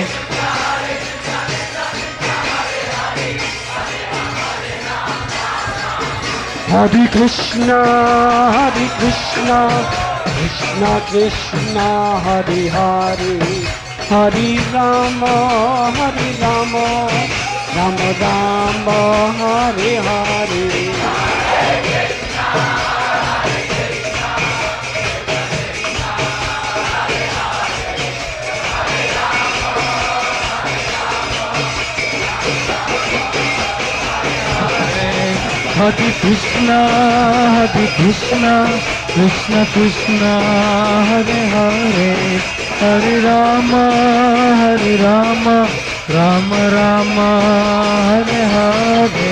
Hare Krishna Krishna Krishna Hare Hare, Hare Ram Ram Hare Hare. Hare Krishna Krishna Krishna Hare Hare, Hare Rama Rama Hare Hare.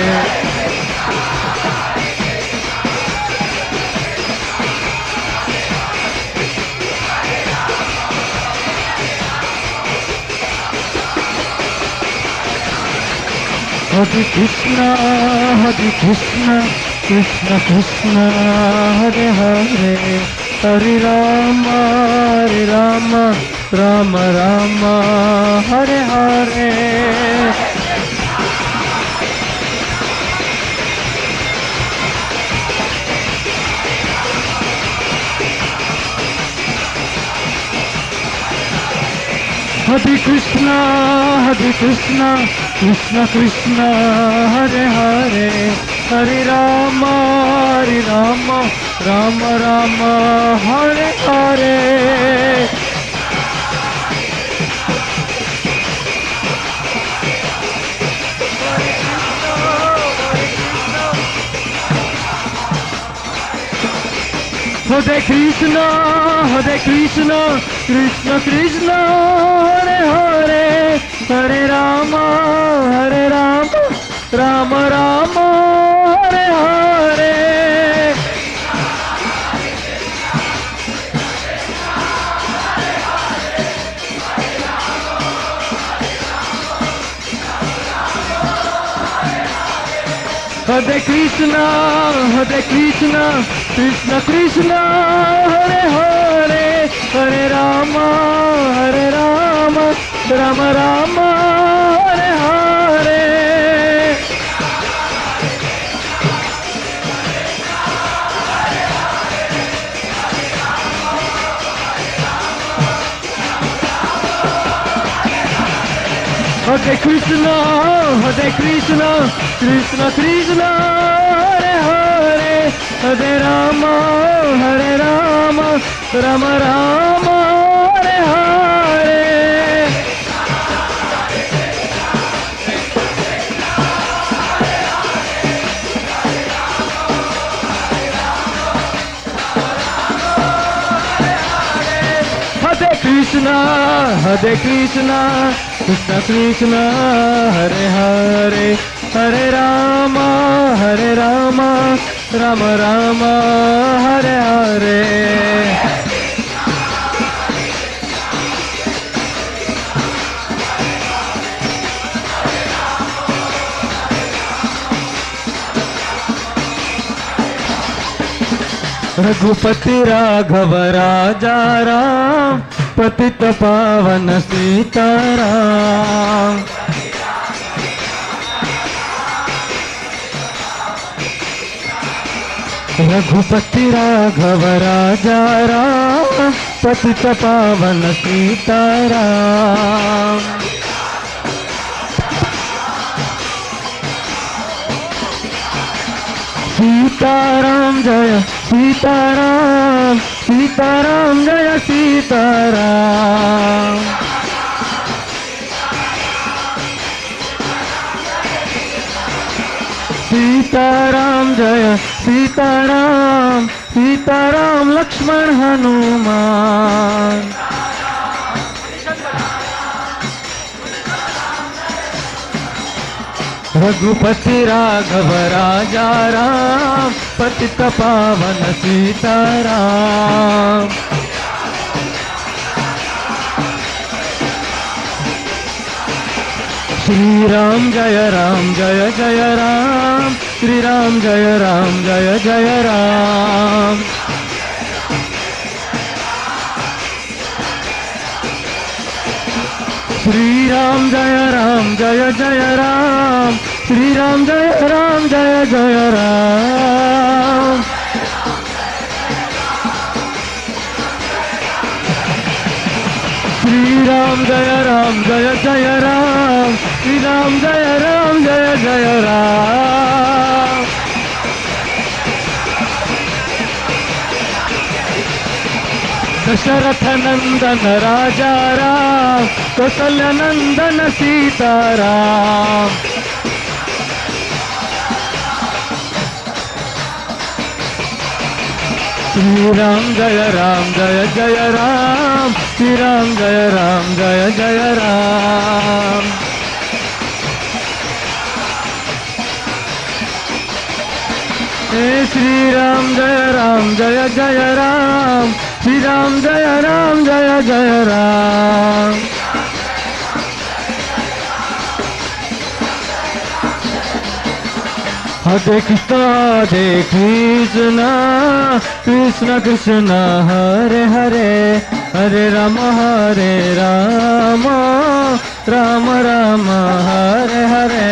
Hare Krishna Krishna Krishna Hare Hare, Hare Rama Rama Hare Hare. Hare Krishna Krishna Hare Hare, Hare Rama Rama Hare Hare. Hare Krishna Krishna Hare Hare, Hare Rama Rama Hare Hare. Hare Krishna Krishna Hare Hare, Hare Rama Rama Hare Hare. Hare Krishna, Krishna Krishna, Hare Hare, Hare Rama, Rama Rama, Hare Hare. Hare Krishna, Krishna Krishna, Hare Hare, Hare Rama, Rama Rama, Hare Hare. Raghupati Raghav राजा राम, पतित पावन सीताराम। रघुपति राघव राजा राम, पतित पावन सीताराम। सीताराम जय सीताराम, सीताराम जय सीताराम। सीताराम जय सीताराम, सीताराम लक्ष्मण हनुमान। रघुपति राघव राजा राम, पतित पावन सीताराम। श्री राम जय जय राम, श्री राम जय जय राम। श्री राम जय जय राम, श्री राम जय जय राम। श्री राम जय जय राम, श्री राम जय जय राम। दशरथ नंदन राजा राम, कौशल्य नंदन सीताराम। श्री राम जय जय राम, श्री राम जय जय राम। हे श्री राम जय जय राम, श्री राम जय जय Ram. Hare Krishna, Krishna Krishna, Hare Hare, Hare Rama, Rama Rama, Hare Hare.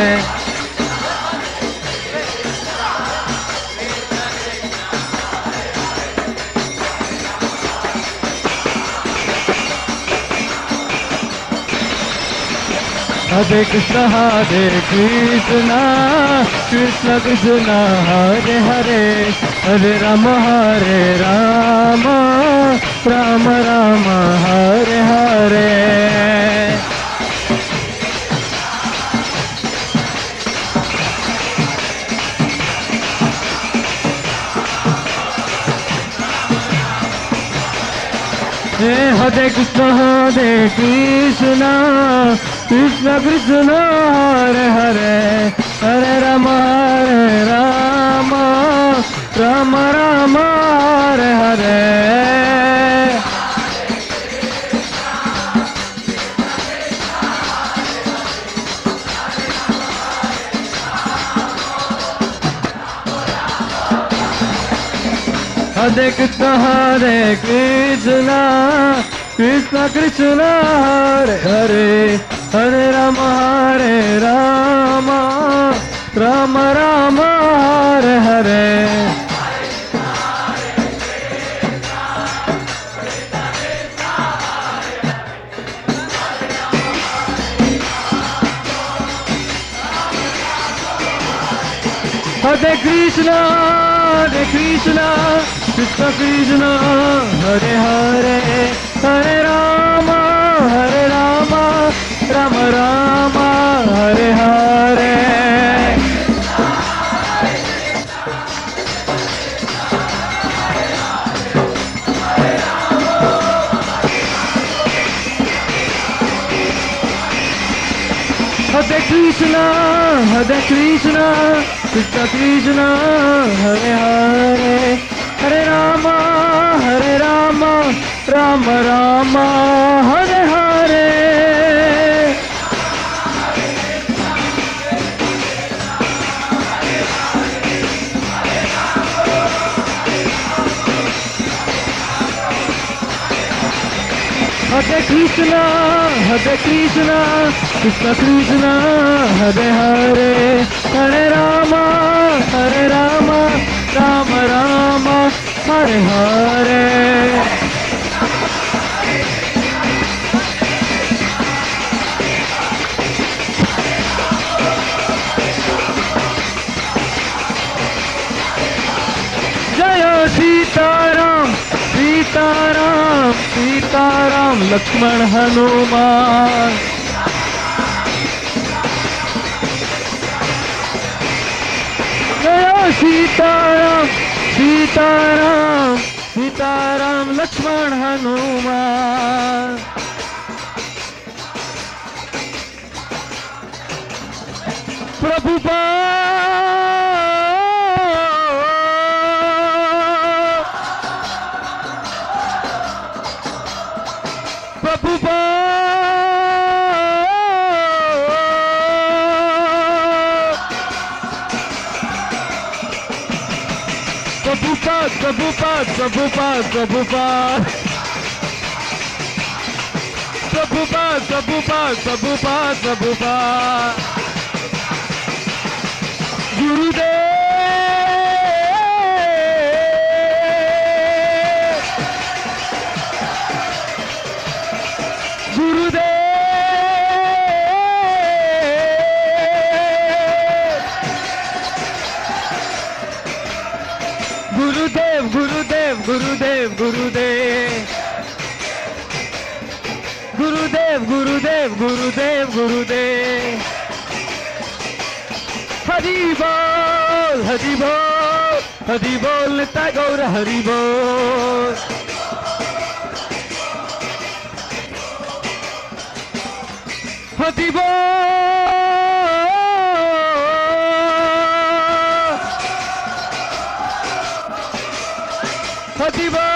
Hare Krishna, Krishna Krishna, Hare Hare, Hare Rama, Rama Rama, Hare Hare. Hare Krishna, Krishna Krishna, Hare Hare, Hare Rama, Rama Rama, Hare Hare. Hare Krishna, Krishna Krishna, Hare Hare, Hare Rama, Rama Rama, Hare Hare. Hare Krishna, Krishna Krishna, Hare Hare, Hare Rama, Rama Rama, Hare Hare. Hare Krishna, Krishna Krishna, Hare Hare, Hare Rama, Rama Rama, Hare Hare. Hare Krishna, Krishna Krishna, Hare Hare, Hare Rama, Rama Rama, Hare Hare. Jaya Sitaram, Sitaram, Sitaram, Lakshman Hanuman. Jaya Sitaram, Sitaram, Sitaram, Lakshman Hanuman. Prabhupada, Gurudev. Hari Bol, Hari Bol, Hari Bol, Nitya Gaur Hari Bol. Hari Bol, Hari Bol.